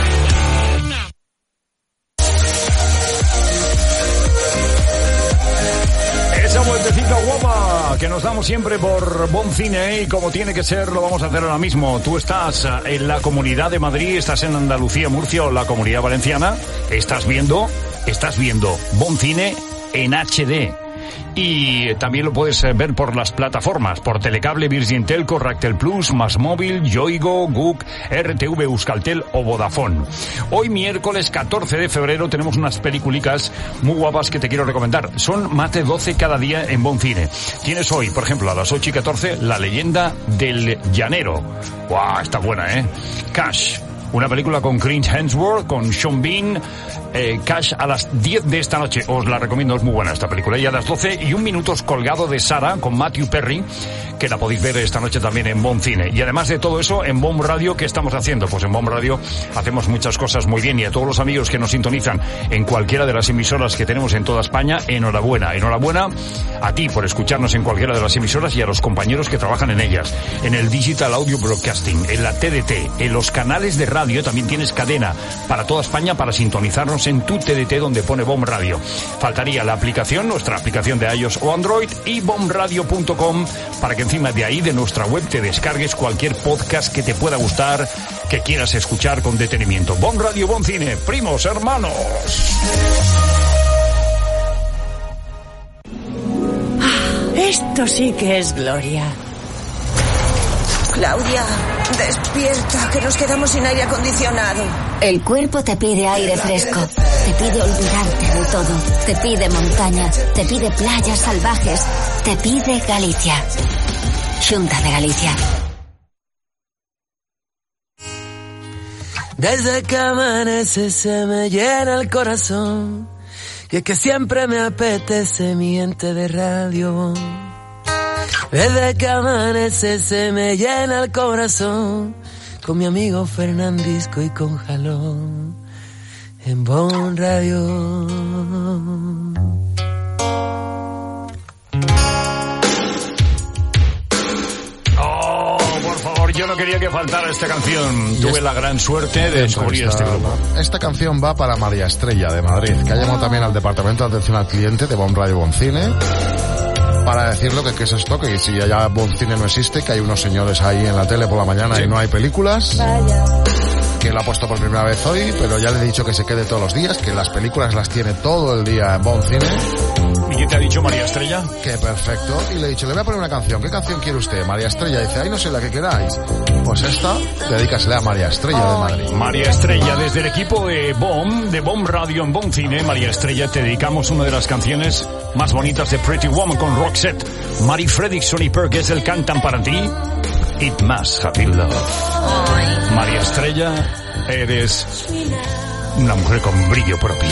Esa vueltecita guapa que nos damos siempre por Bon Cine, y como tiene que ser lo vamos a hacer ahora mismo. Tú estás en la Comunidad de Madrid, estás en Andalucía, Murcia o la Comunidad Valenciana, estás viendo Bon Cine en HD. Y también lo puedes ver por las plataformas, por Telecable, Virgin Telco, Ractel Plus, Más Móvil, Yoigo, GUC, RTV, Euskaltel o Vodafone. Hoy miércoles 14 de febrero tenemos unas peliculicas muy guapas que te quiero recomendar. Son más de 12 cada día en Bon Cine. Tienes hoy, por ejemplo, a las 8:14, La leyenda del llanero. ¡Guau! Está buena, ¿eh? Cash. Una película con Chris Hemsworth, con Sean Bean. Cash a las 10 de esta noche. Os la recomiendo, es muy buena esta película. Y a las 12 y 1 minutos, Colgado de Sara, con Matthew Perry, que la podéis ver esta noche también en Bon Cine. Y además de todo eso, en Bon Radio, ¿qué estamos haciendo? Pues en Bon Radio hacemos muchas cosas muy bien, y a todos los amigos que nos sintonizan en cualquiera de las emisoras que tenemos en toda España, enhorabuena. Enhorabuena a ti por escucharnos en cualquiera de las emisoras y a los compañeros que trabajan en ellas, en el Digital Audio Broadcasting, en la TDT, en los canales de radio Radio, también tienes cadena para toda España para sintonizarnos en tu TDT donde pone BOM Radio. Faltaría la aplicación, nuestra aplicación de iOS o Android y bomradio.com para que encima de ahí, de nuestra web, te descargues cualquier podcast que te pueda gustar, que quieras escuchar con detenimiento. BOM Radio, BOM Cine, primos, hermanos. Esto sí que es gloria. Claudia, despierta, que nos quedamos sin aire acondicionado. El cuerpo te pide aire fresco, te pide olvidarte de todo, te pide montaña, te pide playas salvajes, te pide Galicia. Xunta de Galicia. Desde que amanece se me llena el corazón, y es que siempre me apetece mi ente de radio. Desde que amanece se me llena el corazón, con mi amigo Fernandisco y con Jalón, en BOM Radio. Yo no quería que faltara esta canción. Tuve la gran suerte de descubrir este grupo. Esta canción va para María Estrella de Madrid, que ha llamado también al Departamento de Atención al Cliente de BOM Radio BOM Cine para decirlo que qué es esto, que si ya BOM Cine no existe, que hay unos señores ahí en la tele por la mañana y no hay películas. Que lo ha puesto por primera vez hoy, pero ya le he dicho que se quede todos los días, que las películas las tiene todo el día en BOM Cine. ¿Y qué te ha dicho María Estrella? Que perfecto. Y le he dicho, le voy a poner una canción. ¿Qué canción quiere usted? María Estrella dice, ay, no sé, la que queráis. Pues esta, dedícasela a María Estrella de Madrid. María Estrella, desde el equipo de BOM Radio en BOM Cine, María Estrella, te dedicamos una de las canciones más bonitas de Pretty Woman con Roxette. Mary Fredrickson y Per Gessle cantan para ti It Must Have Been Love. María Estrella, eres una mujer con brillo propio.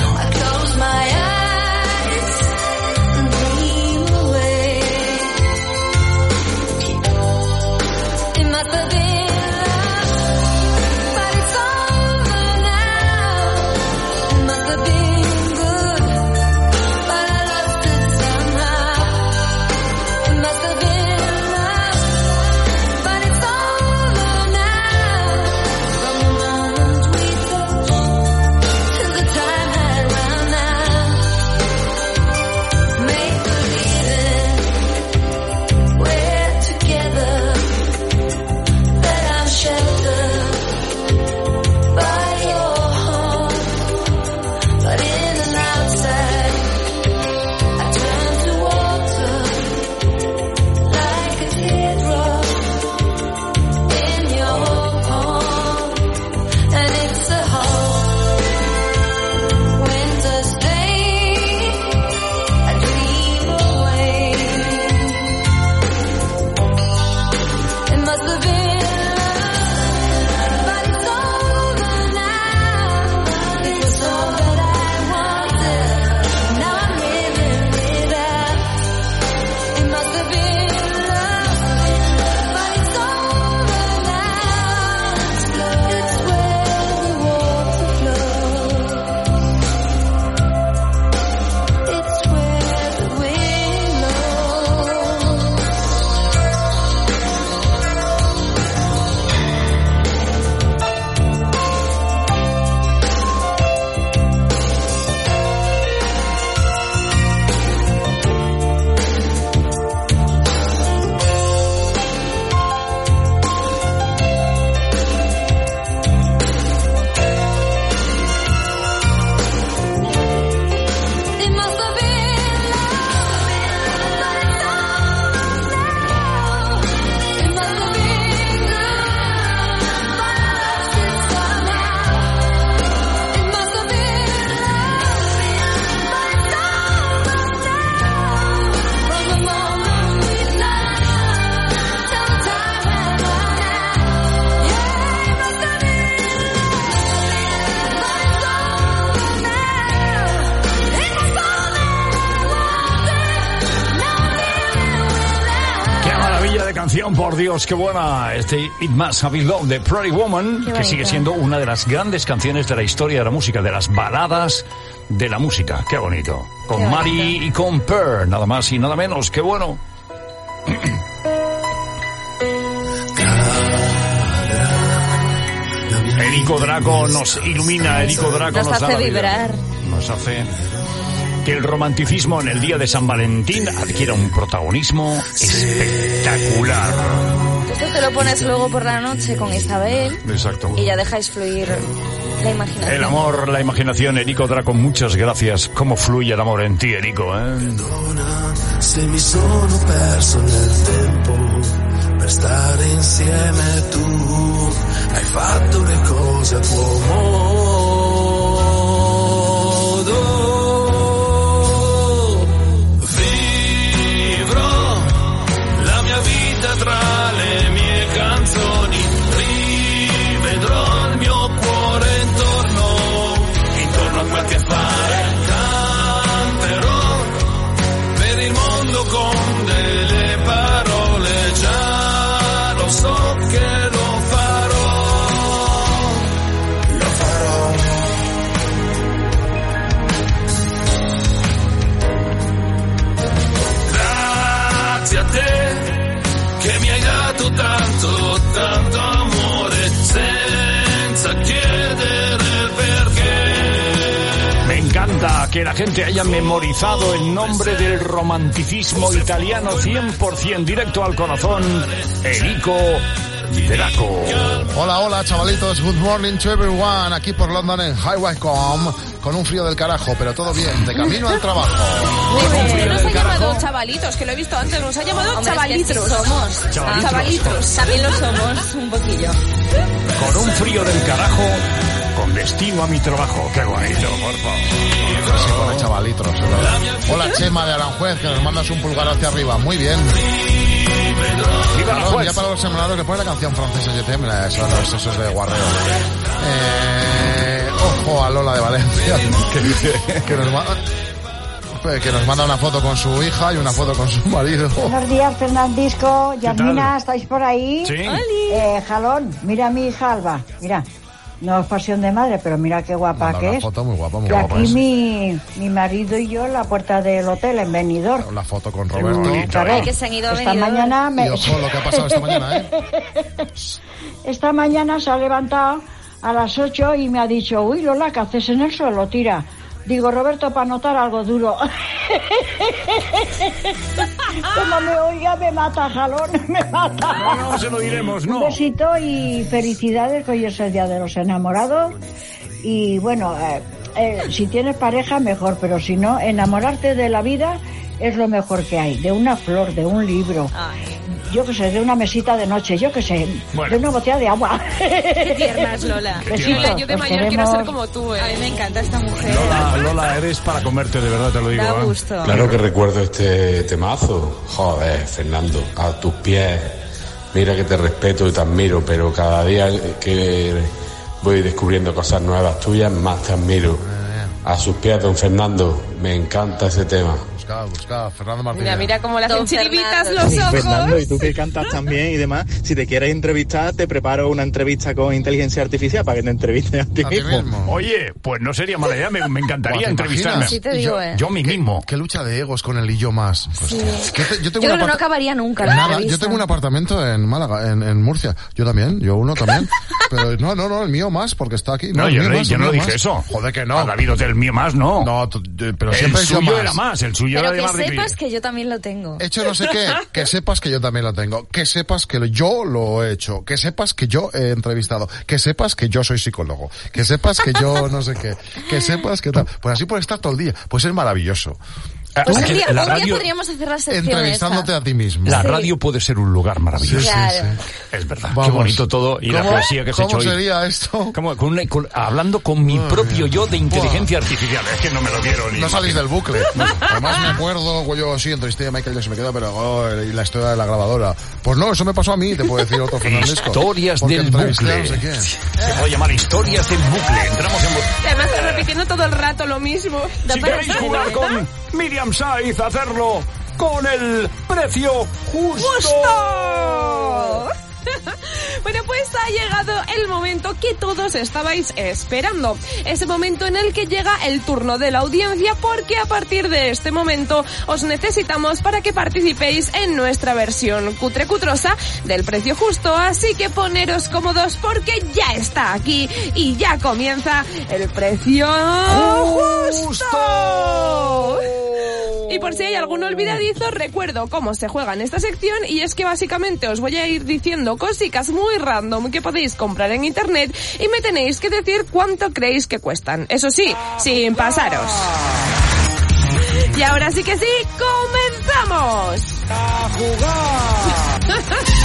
Por Dios, qué buena. It Must Have Been Love de Pretty Woman, que sigue siendo una de las grandes canciones de la historia de la música, de las baladas de la música. Qué bonito. Con Mary y con Per, nada más y nada menos. Qué bueno. Erico Draco nos ilumina, Erico Draco nos hace vibrar. Nos hace que el romanticismo en el día de San Valentín adquiera un protagonismo espectacular. Esto te lo pones luego por la noche con Isabel. Exacto. Y ya dejáis fluir la imaginación. El amor, la imaginación, Erico Draco, muchas gracias. ¿Cómo fluye el amor en ti, Erico? Se mi sono perso nel tempo per stare insieme tu hai fatto le cose a tuo modo vivrò la mia vita tra le mie canzoni rivedrò il mio cuore intorno a quel che fare canterò per il mondo con delle parole già lo so che lo farò grazie a te che mi hai dato tanto tanto amore senza chiedere el perché. Me encanta que la gente haya memorizado el nombre del romanticismo italiano 100%, directo al corazón, Erico Draco. Hola, hola, chavalitos. Good morning to everyone. Aquí por London en Highwaycombe, con un frío del carajo, pero todo bien. De camino al trabajo. No nos ha llamado chavalitos, que lo he visto antes. Nos ha llamado chavalitros. Somos chavalitros. También lo somos, un poquillo. Con un frío del carajo, con destino a mi trabajo. Qué bonito, por favor. Sí, con chavalitros. Hola, Chema de Aranjuez, que nos mandas un pulgar hacia arriba. Muy bien. Claro, ya para los semanales le pones la canción francesa Je t'aime, eso es de guarreo. Ojo a Lola de Valencia, que nos manda una foto con su hija y una foto con su marido. Buenos días, Fernandisco. Yasmina, ¿estáis por ahí? Sí. Jalón, mira a mi hija Alba, mira. No es pasión de madre, pero mira qué guapa manda que una es. Foto muy guapa, muy y guapa. Aquí mi marido y yo en la puerta del hotel en Benidorm. La foto con Roberto. Claro, que se han ido a esta Benidorm. mañana Y ojo lo que ha pasado esta mañana, Esta mañana se ha levantado a las 8 y me ha dicho, uy Lola, ¿qué haces en el suelo? Tira. Digo, Roberto, para notar algo duro. Como me oiga, me mata, Jalón, me mata. No se lo diremos, no. Un besito y felicidades, que hoy es el Día de los Enamorados. Y bueno, si tienes pareja, mejor, pero si no, enamorarte de la vida es lo mejor que hay. De una flor, de un libro. Yo qué sé, de una mesita de noche, yo qué sé, de una botella de agua. Qué tiernas, Lola. Besitos, Yo de mayor quiero ser como tú, A mí me encanta esta mujer. Lola, eres para comerte, de verdad te lo digo. Da gusto. Claro que recuerdo este temazo. Joder, Fernando, a tus pies. Mira que te respeto y te admiro, pero cada día que voy descubriendo cosas nuevas tuyas, más te admiro. A sus pies, don Fernando, me encanta ese tema. Busca, Fernando Martínez. Mira cómo le hacen chiribitas los ojos. Fernando, y tú que cantas también y demás, si te quieres entrevistar, te preparo una entrevista con inteligencia artificial para que te entrevistes a ti mismo. Oye, pues no sería mala idea, me encantaría entrevistarme. Sí te digo, yo a mí mismo. Qué lucha de egos con el y yo más. Pues, Sí. yo Yo creo que no acabaría nunca. Nada, yo tengo un apartamento en Málaga, en Murcia. Yo también, yo uno también. Pero no, el mío más, porque está aquí. No, yo no dije más. eso. Joder, que no. A David Hotel, el mío más, no. No, pero siempre el yo suyo más. era más, el suyo Pero era de que más de sepas que yo también lo tengo. Hecho no sé qué, que sepas que yo también lo tengo, que sepas que yo lo he hecho, que sepas que yo he entrevistado, que sepas que yo soy psicólogo, que sepas que yo no sé qué, que sepas que tal. Pues así puedes estar todo el día, pues es maravilloso. Pues un día podríamos hacer la sección entrevistándote esa. a ti mismo. La radio puede ser un lugar maravilloso. Claro. Es verdad. Vamos. Qué bonito todo y la poesía que se ha hecho ¿Cómo hoy. sería esto? Hablando con mi propio yo de inteligencia artificial. Es que no me lo quiero ni. No salís del bucle. Además me acuerdo, yo sí, entrevisté a Michael, ya se me quedó, pero y la historia de la grabadora. Pues no, eso me pasó a mí, te puedo decir otro Fernandesco. Historias Porque del entrevisté a bucle. no sé quién. Se puede llamar historias del bucle. Entramos en bucle. Y además estás repitiendo todo el rato lo mismo. Si queréis jugar con Miriam Saiz, hacerlo con el precio justo. Bueno, pues ha llegado el momento que todos estabais esperando. Ese momento en el que llega el turno de la audiencia, porque a partir de este momento os necesitamos para que participéis en nuestra versión cutrosa del precio justo. Así que poneros cómodos porque ya está aquí y ya comienza el precio justo. Y por si hay algún olvidadizo, recuerdo cómo se juega en esta sección, y es que básicamente os voy a ir diciendo cositas muy random que podéis comprar en internet y me tenéis que decir cuánto creéis que cuestan. Eso sí, sin pasaros. Y ahora sí que sí, ¡comenzamos! ¡A jugar!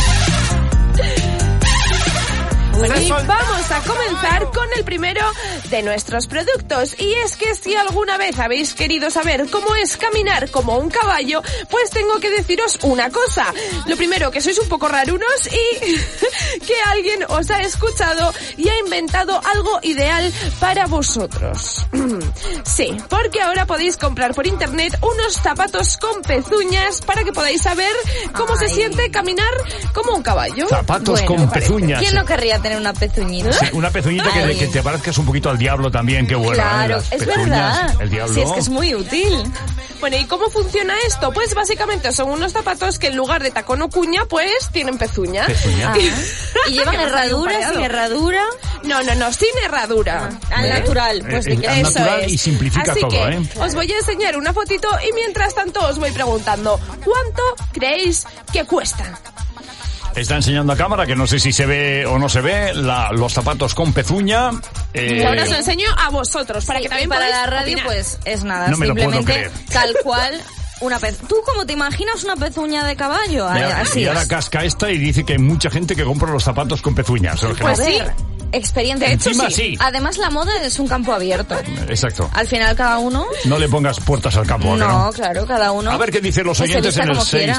Bueno, y vamos a comenzar con el primero de nuestros productos. Y es que si alguna vez habéis querido saber cómo es caminar como un caballo, pues tengo que deciros una cosa. Lo primero, que sois un poco rarunos y que alguien os ha escuchado y ha inventado algo ideal para vosotros. Sí, porque ahora podéis comprar por internet unos zapatos con pezuñas para que podáis saber cómo se siente caminar como un caballo. Zapatos con pezuñas. ¿Quién no querría tener una pezuñita? Sí, una pezuñita que te parezcas un poquito al diablo también, qué bueno. Claro, Las es pezuñas, verdad. El diablo. Sí, es que es muy útil. Bueno, ¿y cómo funciona esto? Pues básicamente son unos zapatos que en lugar de tacón o cuña, pues tienen pezuña. ¿Pezuña? ¿Y llevan herradura, sin herradura? No, sin herradura. Al natural, pues al eso natural es. Y simplifica Así todo, que os voy a enseñar una fotito y mientras tanto os voy preguntando, ¿cuánto creéis que cuestan? Está enseñando a cámara, que no sé si se ve o no se ve, los zapatos con pezuña. Ahora os lo enseño a vosotros, para que también para podáis la radio, opinar. pues es nada, No me lo puedo simplemente creer. tal cual una ¿Tú cómo te imaginas una pezuña de caballo? Así Y ahora es. casca esta y dice que hay mucha gente que compra los zapatos con pezuñas. Pues sí, experiencia. De hecho, Encima sí. Además, la moda es un campo abierto. Exacto. Al final, cada uno... No le pongas puertas al campo, ¿no? No, claro, cada uno... A ver qué dicen los oyentes en el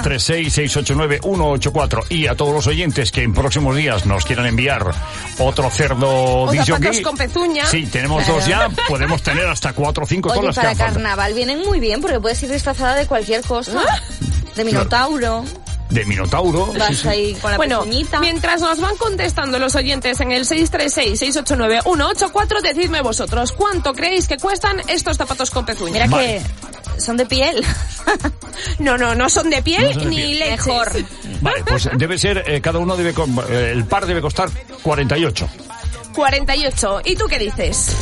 636-689-184. Y a todos los oyentes que en próximos días nos quieran enviar otro cerdo O disc zapatos jockey. con pezuña. Sí, tenemos dos ya. Podemos tener hasta 4 o 5 Oye, con las que para hagan falta. carnaval vienen muy bien, porque puedes ir disfrazada de cualquier cosa. De minotauro. De minotauro. Vas ahí con la pezuñita. Mientras nos van contestando los oyentes en el 636-689-184, decidme vosotros, ¿cuánto creéis que cuestan estos zapatos con pezuña? Mira que son de piel. No son de piel No son de ni piel. leches. Mejor. Vale, pues debe ser, cada uno debe, el par debe costar 48. 48. ¿Y tú qué dices?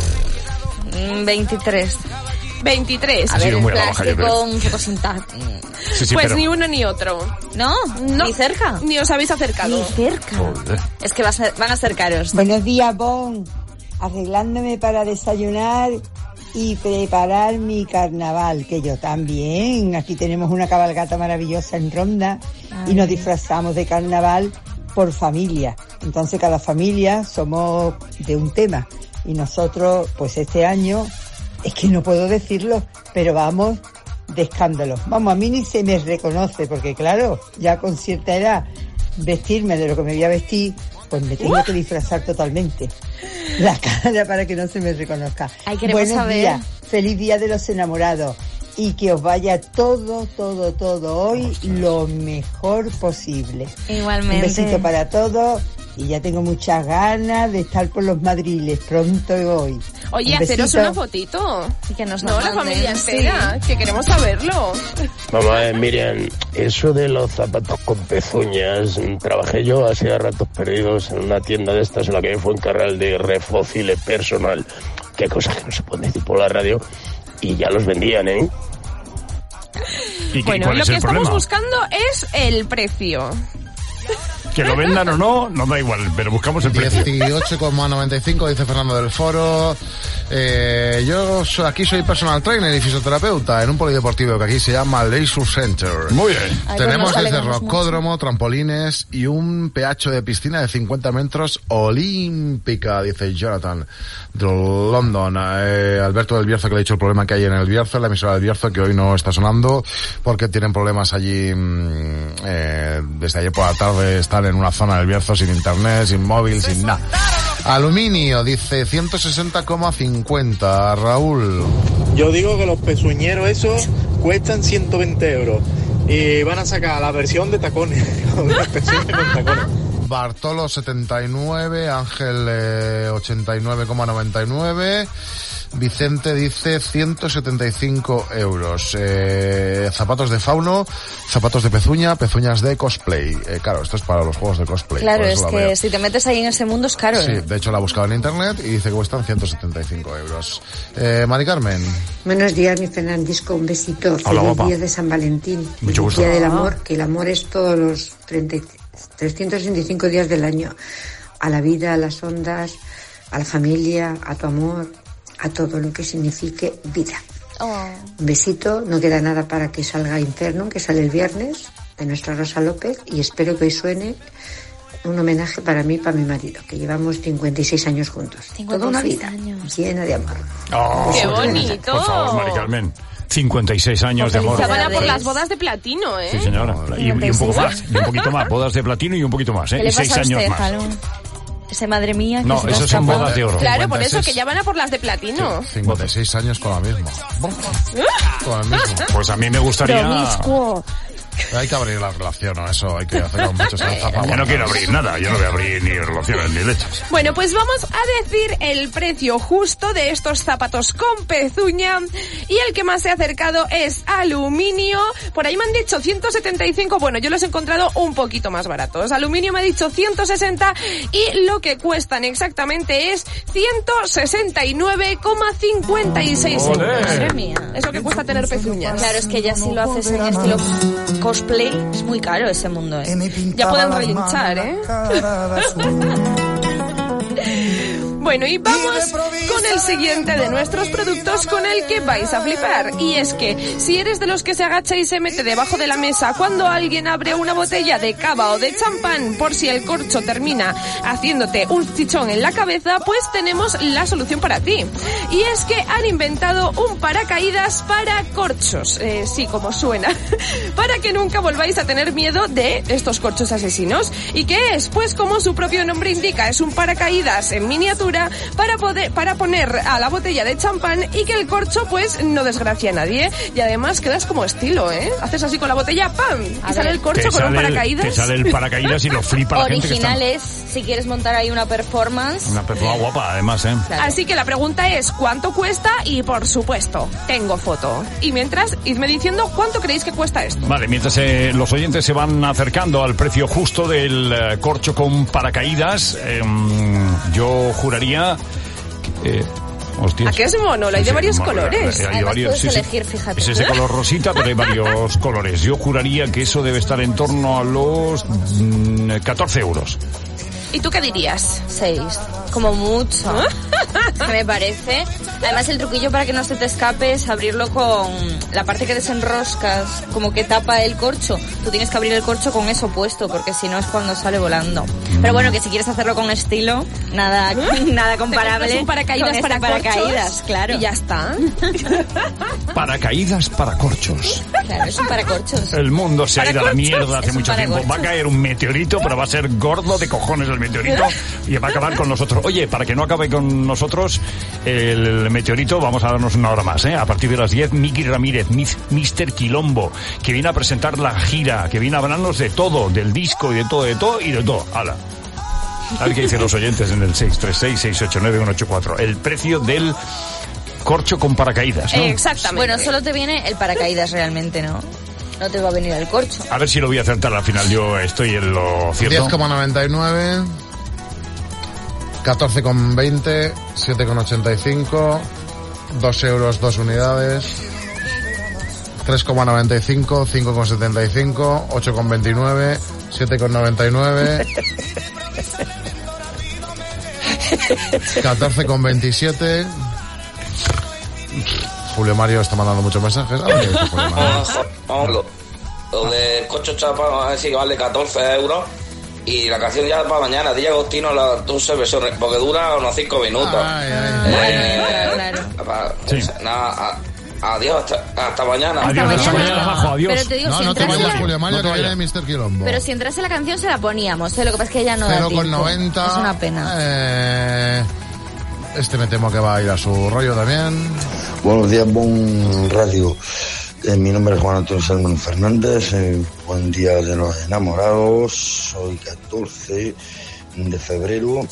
23. 23. A ver, el muy a la baja, yo plástico creo. un poco sin Sí, pues pero... ni uno ni otro. ¿No? Ni cerca. Ni os habéis acercado. Ni cerca. Joder. Es que van a ser caros. Buenos días, Bon. Arreglándome para desayunar y preparar mi carnaval, que yo también. Aquí tenemos una cabalgata maravillosa en Ronda y nos disfrazamos de carnaval por familia. Entonces cada familia somos de un tema y nosotros, pues este año, es que no puedo decirlo, pero vamos de escándalo. Vamos, a mí ni se me reconoce, porque claro, ya con cierta edad, vestirme de lo que me voy a vestir, pues me tengo que disfrazar totalmente la cara para que no se me reconozca. Buenos días, feliz día de los enamorados y que os vaya todo hoy lo mejor posible. Igualmente. Un besito para todos y ya tengo muchas ganas de estar por los madriles pronto y hoy. Oye, haceros una fotito. Y que nos la familia entera, que queremos saberlo. Vamos a ver, Miriam, eso de los zapatos con pezuñas, trabajé yo hace ratos perdidos en una tienda de estas en la que fue encargado de refocile personal, que cosas que no se pueden decir por la radio, y ya los vendían, ¿eh? ¿Y bueno, lo que estamos problema? buscando es el precio. Que lo vendan o no, nos da igual, pero buscamos el precio. 18,95, dice Fernando del Foro. Yo aquí soy personal trainer y fisioterapeuta en un polideportivo que aquí se llama Leisure Center. Muy bien. Tenemos desde rocódromo, trampolines y un PH de piscina de 50 metros olímpica, dice Jonathan de London. Alberto del Bierzo, que le ha dicho el problema que hay en el Bierzo, la emisora del Bierzo, que hoy no está sonando porque tienen problemas allí. Desde ayer por la tarde están en una zona del Bierzo sin internet, sin móvil, sin nada. Aluminio, dice 160,50. Raúl. Yo digo que los pezuñeros esos cuestan 120 euros. Y van a sacar la versión de tacones, con las pezuñas con tacones. Bartolo 79, Ángel 89,99, Vicente dice 175 euros. Zapatos de fauno, zapatos de pezuña, pezuñas de cosplay. Claro, esto es para los juegos de cosplay. Claro, es que si te metes ahí en ese mundo es caro. Sí, de hecho la he buscado en internet y dice que cuestan 175 euros. Mari Carmen. Buenos días, mi Fernandisco. Un besito. Hola, feliz guapa. día de San Valentín. Mucho gusto. Día del amor, que el amor es todos los 365 días del año. A la vida, a las ondas, a la familia, a tu amor, a todo lo que signifique vida. Un besito, no queda nada para que salga Inferno, que sale el viernes, de nuestra Rosa López, y espero que hoy suene un homenaje para mí y para mi marido, que llevamos 56 años juntos. 56 toda una vida años. llena de amor. ¡Qué bonito! Por favor, Mari Carmen. 56 años de amor. Se van a por las bodas de platino, ¿eh? Sí, señora. Y un poco más, y un poquito más. Bodas de platino y un poquito más, ¿eh? ¿Qué le Y 6 pasa a años usted, más. Jalón? Ese madre mía. No, eso son bodas de oro. Claro, por eso, que ya van a por las de platino. 56 años con la misma. Con el mismo. Pues a mí me gustaría... Promiscuo. Hay que abrir la relación, ¿no? Eso hay que hacer con muchos zapatos. Yo no quiero abrir nada, yo no voy a abrir ni relaciones ni leches. Bueno, pues vamos a decir el precio justo de estos zapatos con pezuña, y el que más se ha acercado es Aluminio. Por ahí me han dicho 175, bueno, yo los he encontrado un poquito más baratos. Aluminio me ha dicho 160 y lo que cuestan exactamente es 169,56 euros. Madre mía. Es lo que cuesta tener pezuñas. Claro, es que ya si lo haces en estilo cosplay, es muy caro ese mundo, ¿eh? Ya pueden relinchar, ¿eh? Bueno, y vamos con el siguiente de nuestros productos con el que vais a flipar. Y es que si eres de los que se agacha y se mete debajo de la mesa cuando alguien abre una botella de cava o de champán por si el corcho termina haciéndote un chichón en la cabeza, pues tenemos la solución para ti. Y es que han inventado un paracaídas para corchos. Sí, como suena. Para que nunca volváis a tener miedo de estos corchos asesinos. ¿Y qué es? Pues como su propio nombre indica, es un paracaídas en miniatura para poner a la botella de champán y que el corcho pues no desgracie a nadie. Y además quedas como estilo, ¿eh? Haces así con la botella, ¡pam! Y sale el corcho con un paracaídas. Te sale el paracaídas y lo flipa la gente que está... Originales, si quieres montar ahí una performance. Una performance guapa, además, ¿eh? Claro. Así que la pregunta es, ¿cuánto cuesta? Y por supuesto, tengo foto. Y mientras, idme diciendo cuánto creéis que cuesta esto. Vale, mientras los oyentes se van acercando al precio justo del corcho con paracaídas, yo juraría... ¿A qué es mono? Hay de varios colores. Hay varios, puedes elegir, fíjate. Es ese color rosita, pero hay varios colores. Yo juraría que eso debe estar en torno a los 14 euros. ¿Y tú qué dirías? 6. Como mucho. Me parece. Además, el truquillo para que no se te escape es abrirlo con la parte que desenroscas, como que tapa el corcho. Tú tienes que abrir el corcho con eso puesto, porque si no es cuando sale volando. Pero bueno, que si quieres hacerlo con estilo, nada comparable. Un paracaídas con para paracaídas, corchos, claro. Y ya está. Paracaídas para corchos. Claro, es un paracorchos. El mundo se ha ido a la mierda hace Es un mucho tiempo. paracorchos. Va a caer un meteorito, pero va a ser gordo de cojones el meteorito y va a acabar con nosotros. Oye, para que no acabe con nosotros el meteorito, vamos a darnos una hora más, ¿eh? A partir de las 10, Miki Ramírez, Mr. Quilombo, que viene a presentar la gira, que viene a hablarnos de todo, del disco y de todo. ¡Hala! A ver qué dicen los oyentes en el 636-689-184. El precio del corcho con paracaídas, ¿no? Exactamente. Bueno, solo te viene el paracaídas realmente, ¿no? No te va a venir el corcho. A ver si lo voy a acertar al final. Yo estoy en lo cierto. 10,99, 14,20, 7,85, 2 euros 2 unidades, 3,95, 5,75, 8,29, 7,99, 14,27. Julio Mario está mandando muchos mensajes. Lo del coche chapa, vamos a decir que vale 14 euros. Y la canción ya para mañana, DJ Agostino, las 12 versiones, porque dura unos 5 minutos. Adiós, hasta mañana. Adiós, hasta mañana, abajo, adiós. Pero te digo, No te vayas, Julio Mario, que viene Mr. Quilombo. Pero si entrase la canción se la poníamos, lo que pasa es que ya no da tiempo. 0,90. Es una pena. Este me temo que va a ir a su rollo también. Buenos días, Bon Radio. Mi nombre es Juan Antonio Salmón Fernández, buen día de los enamorados, hoy 14 de febrero.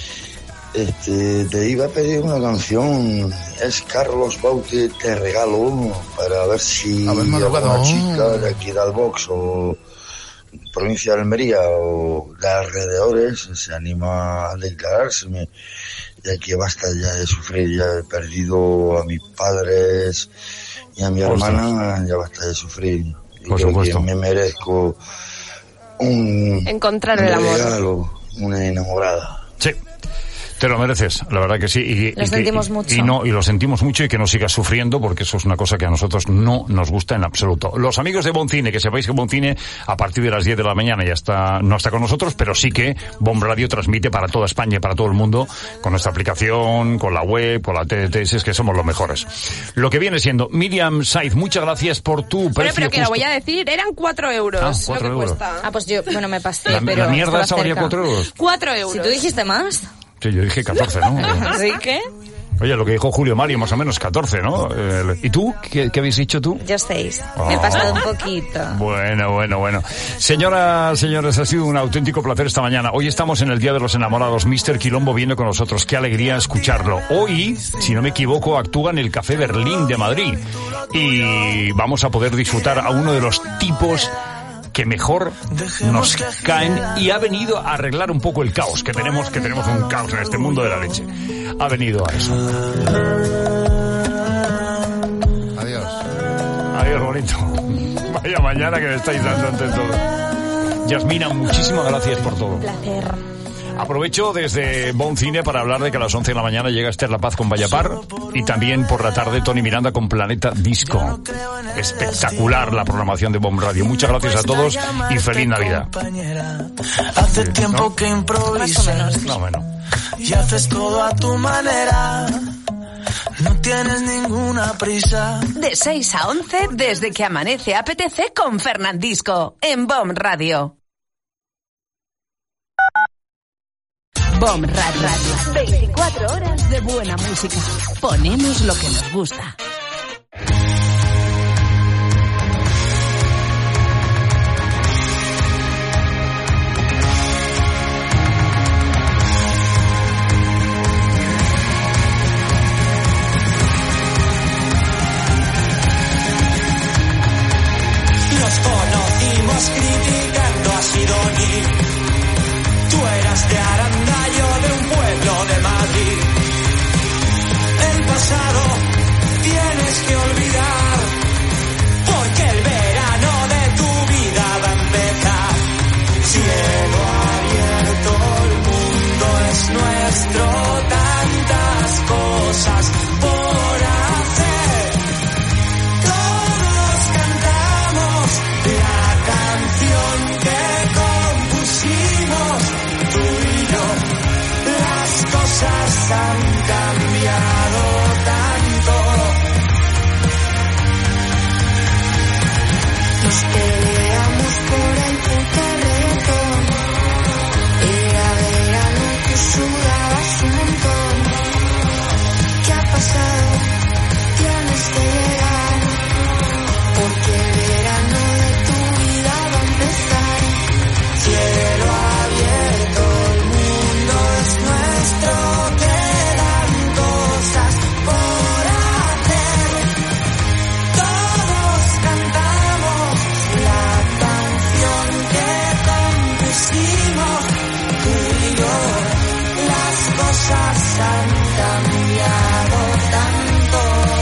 Te iba a pedir una canción, es Carlos Baute, Te Regalo, para ver si alguna chica de aquí de Albox o provincia de Almería o de alrededores se anima a declarárseme, ya que basta ya de sufrir, ya he perdido a mis padres y a mi hermana, ya basta de sufrir. Y por creo supuesto que me merezco encontrar el amor, regalo, una enamorada. Sí, te lo mereces, la verdad que sí. Lo sentimos mucho. Y lo sentimos mucho, y que no sigas sufriendo, porque eso es una cosa que a nosotros no nos gusta en absoluto. Los amigos de Boncine, que sepáis que Boncine a partir de las 10 de la mañana ya no está con nosotros, pero sí que Bomb Radio transmite para toda España y para todo el mundo, con nuestra aplicación, con la web, con la TDTS, es que somos los mejores. Lo que viene siendo Miriam Saiz, muchas gracias por tu precio. Pero que lo voy a decir, eran 4 euros 4 lo que euros. cuesta. Pues yo, me pasé, pero... ¿La mierda esa valía 4 euros? 4 euros. Si tú dijiste más... Sí, yo dije 14, ¿no? ¿Sí qué? Oye, lo que dijo Julio Mario, más o menos 14, ¿no? ¿Y tú? ¿Qué habéis dicho tú? Yo 6. Me he pasado un poquito. Bueno. Señoras, señores, ha sido un auténtico placer esta mañana. Hoy estamos en el Día de los Enamorados. Mr. Quilombo viene con nosotros. Qué alegría escucharlo. Hoy, si no me equivoco, actúa en el Café Berlín de Madrid. Y vamos a poder disfrutar a uno de los tipos que mejor nos caen, y ha venido a arreglar un poco el caos que tenemos un caos en este mundo de la leche. Ha venido a eso. Adiós, bonito. Vaya mañana que me estáis dando ante todo. Yasmina, muchísimas gracias por todo. Un placer. Aprovecho desde Boncine para hablar de que a las 11 de la mañana llega Esther La Paz con Vallapar, y también por la tarde Tony Miranda con Planeta Disco. Espectacular la programación de Bomb Radio. Muchas gracias a todos y feliz Navidad. Hace tiempo que improvisas. No, bueno. Y haces todo a tu manera. No tienes ninguna prisa. De 6 a 11, desde que amanece apetece con Fernandisco, en Bomb Radio. Bomb Radio. 24 horas de buena música. Ponemos lo que nos gusta. Nos conocimos criticando a Sidoní. Tú eras de Aranda, yo de un pueblo de Madrid. El pasado tienes que olvidar, porque el verano de tu vida va a empezar. Cielo abierto, el mundo es nuestro, tantas cosas por hacer. Todos cantamos la canción que compusimos. Tú y yo, las cosas han cambiado tanto. Nos peleamos por el puto reggaetón. Era verano, tú sudabas un montón. ¿Qué ha pasado? Tienes que llegar, porque el verano de tu vida va a empezar. Cielo abierto, el mundo es nuestro, quedan cosas por hacer. Todos cantamos la canción que compusimos. Tú y yo, las cosas han cambiado tanto.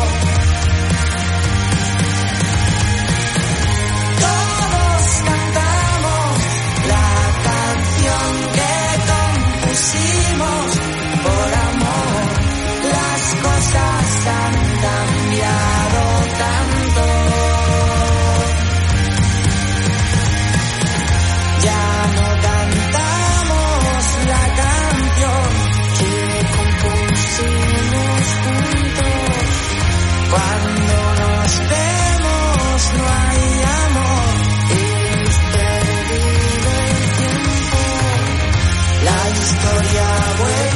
Todos cantamos la canción que compusimos. Por amor, las cosas han cambiado tanto. Ya no cantamos la canción que compusimos juntos. Cuando nos vemos no hay amor, es perdido el tiempo. La historia vuelve.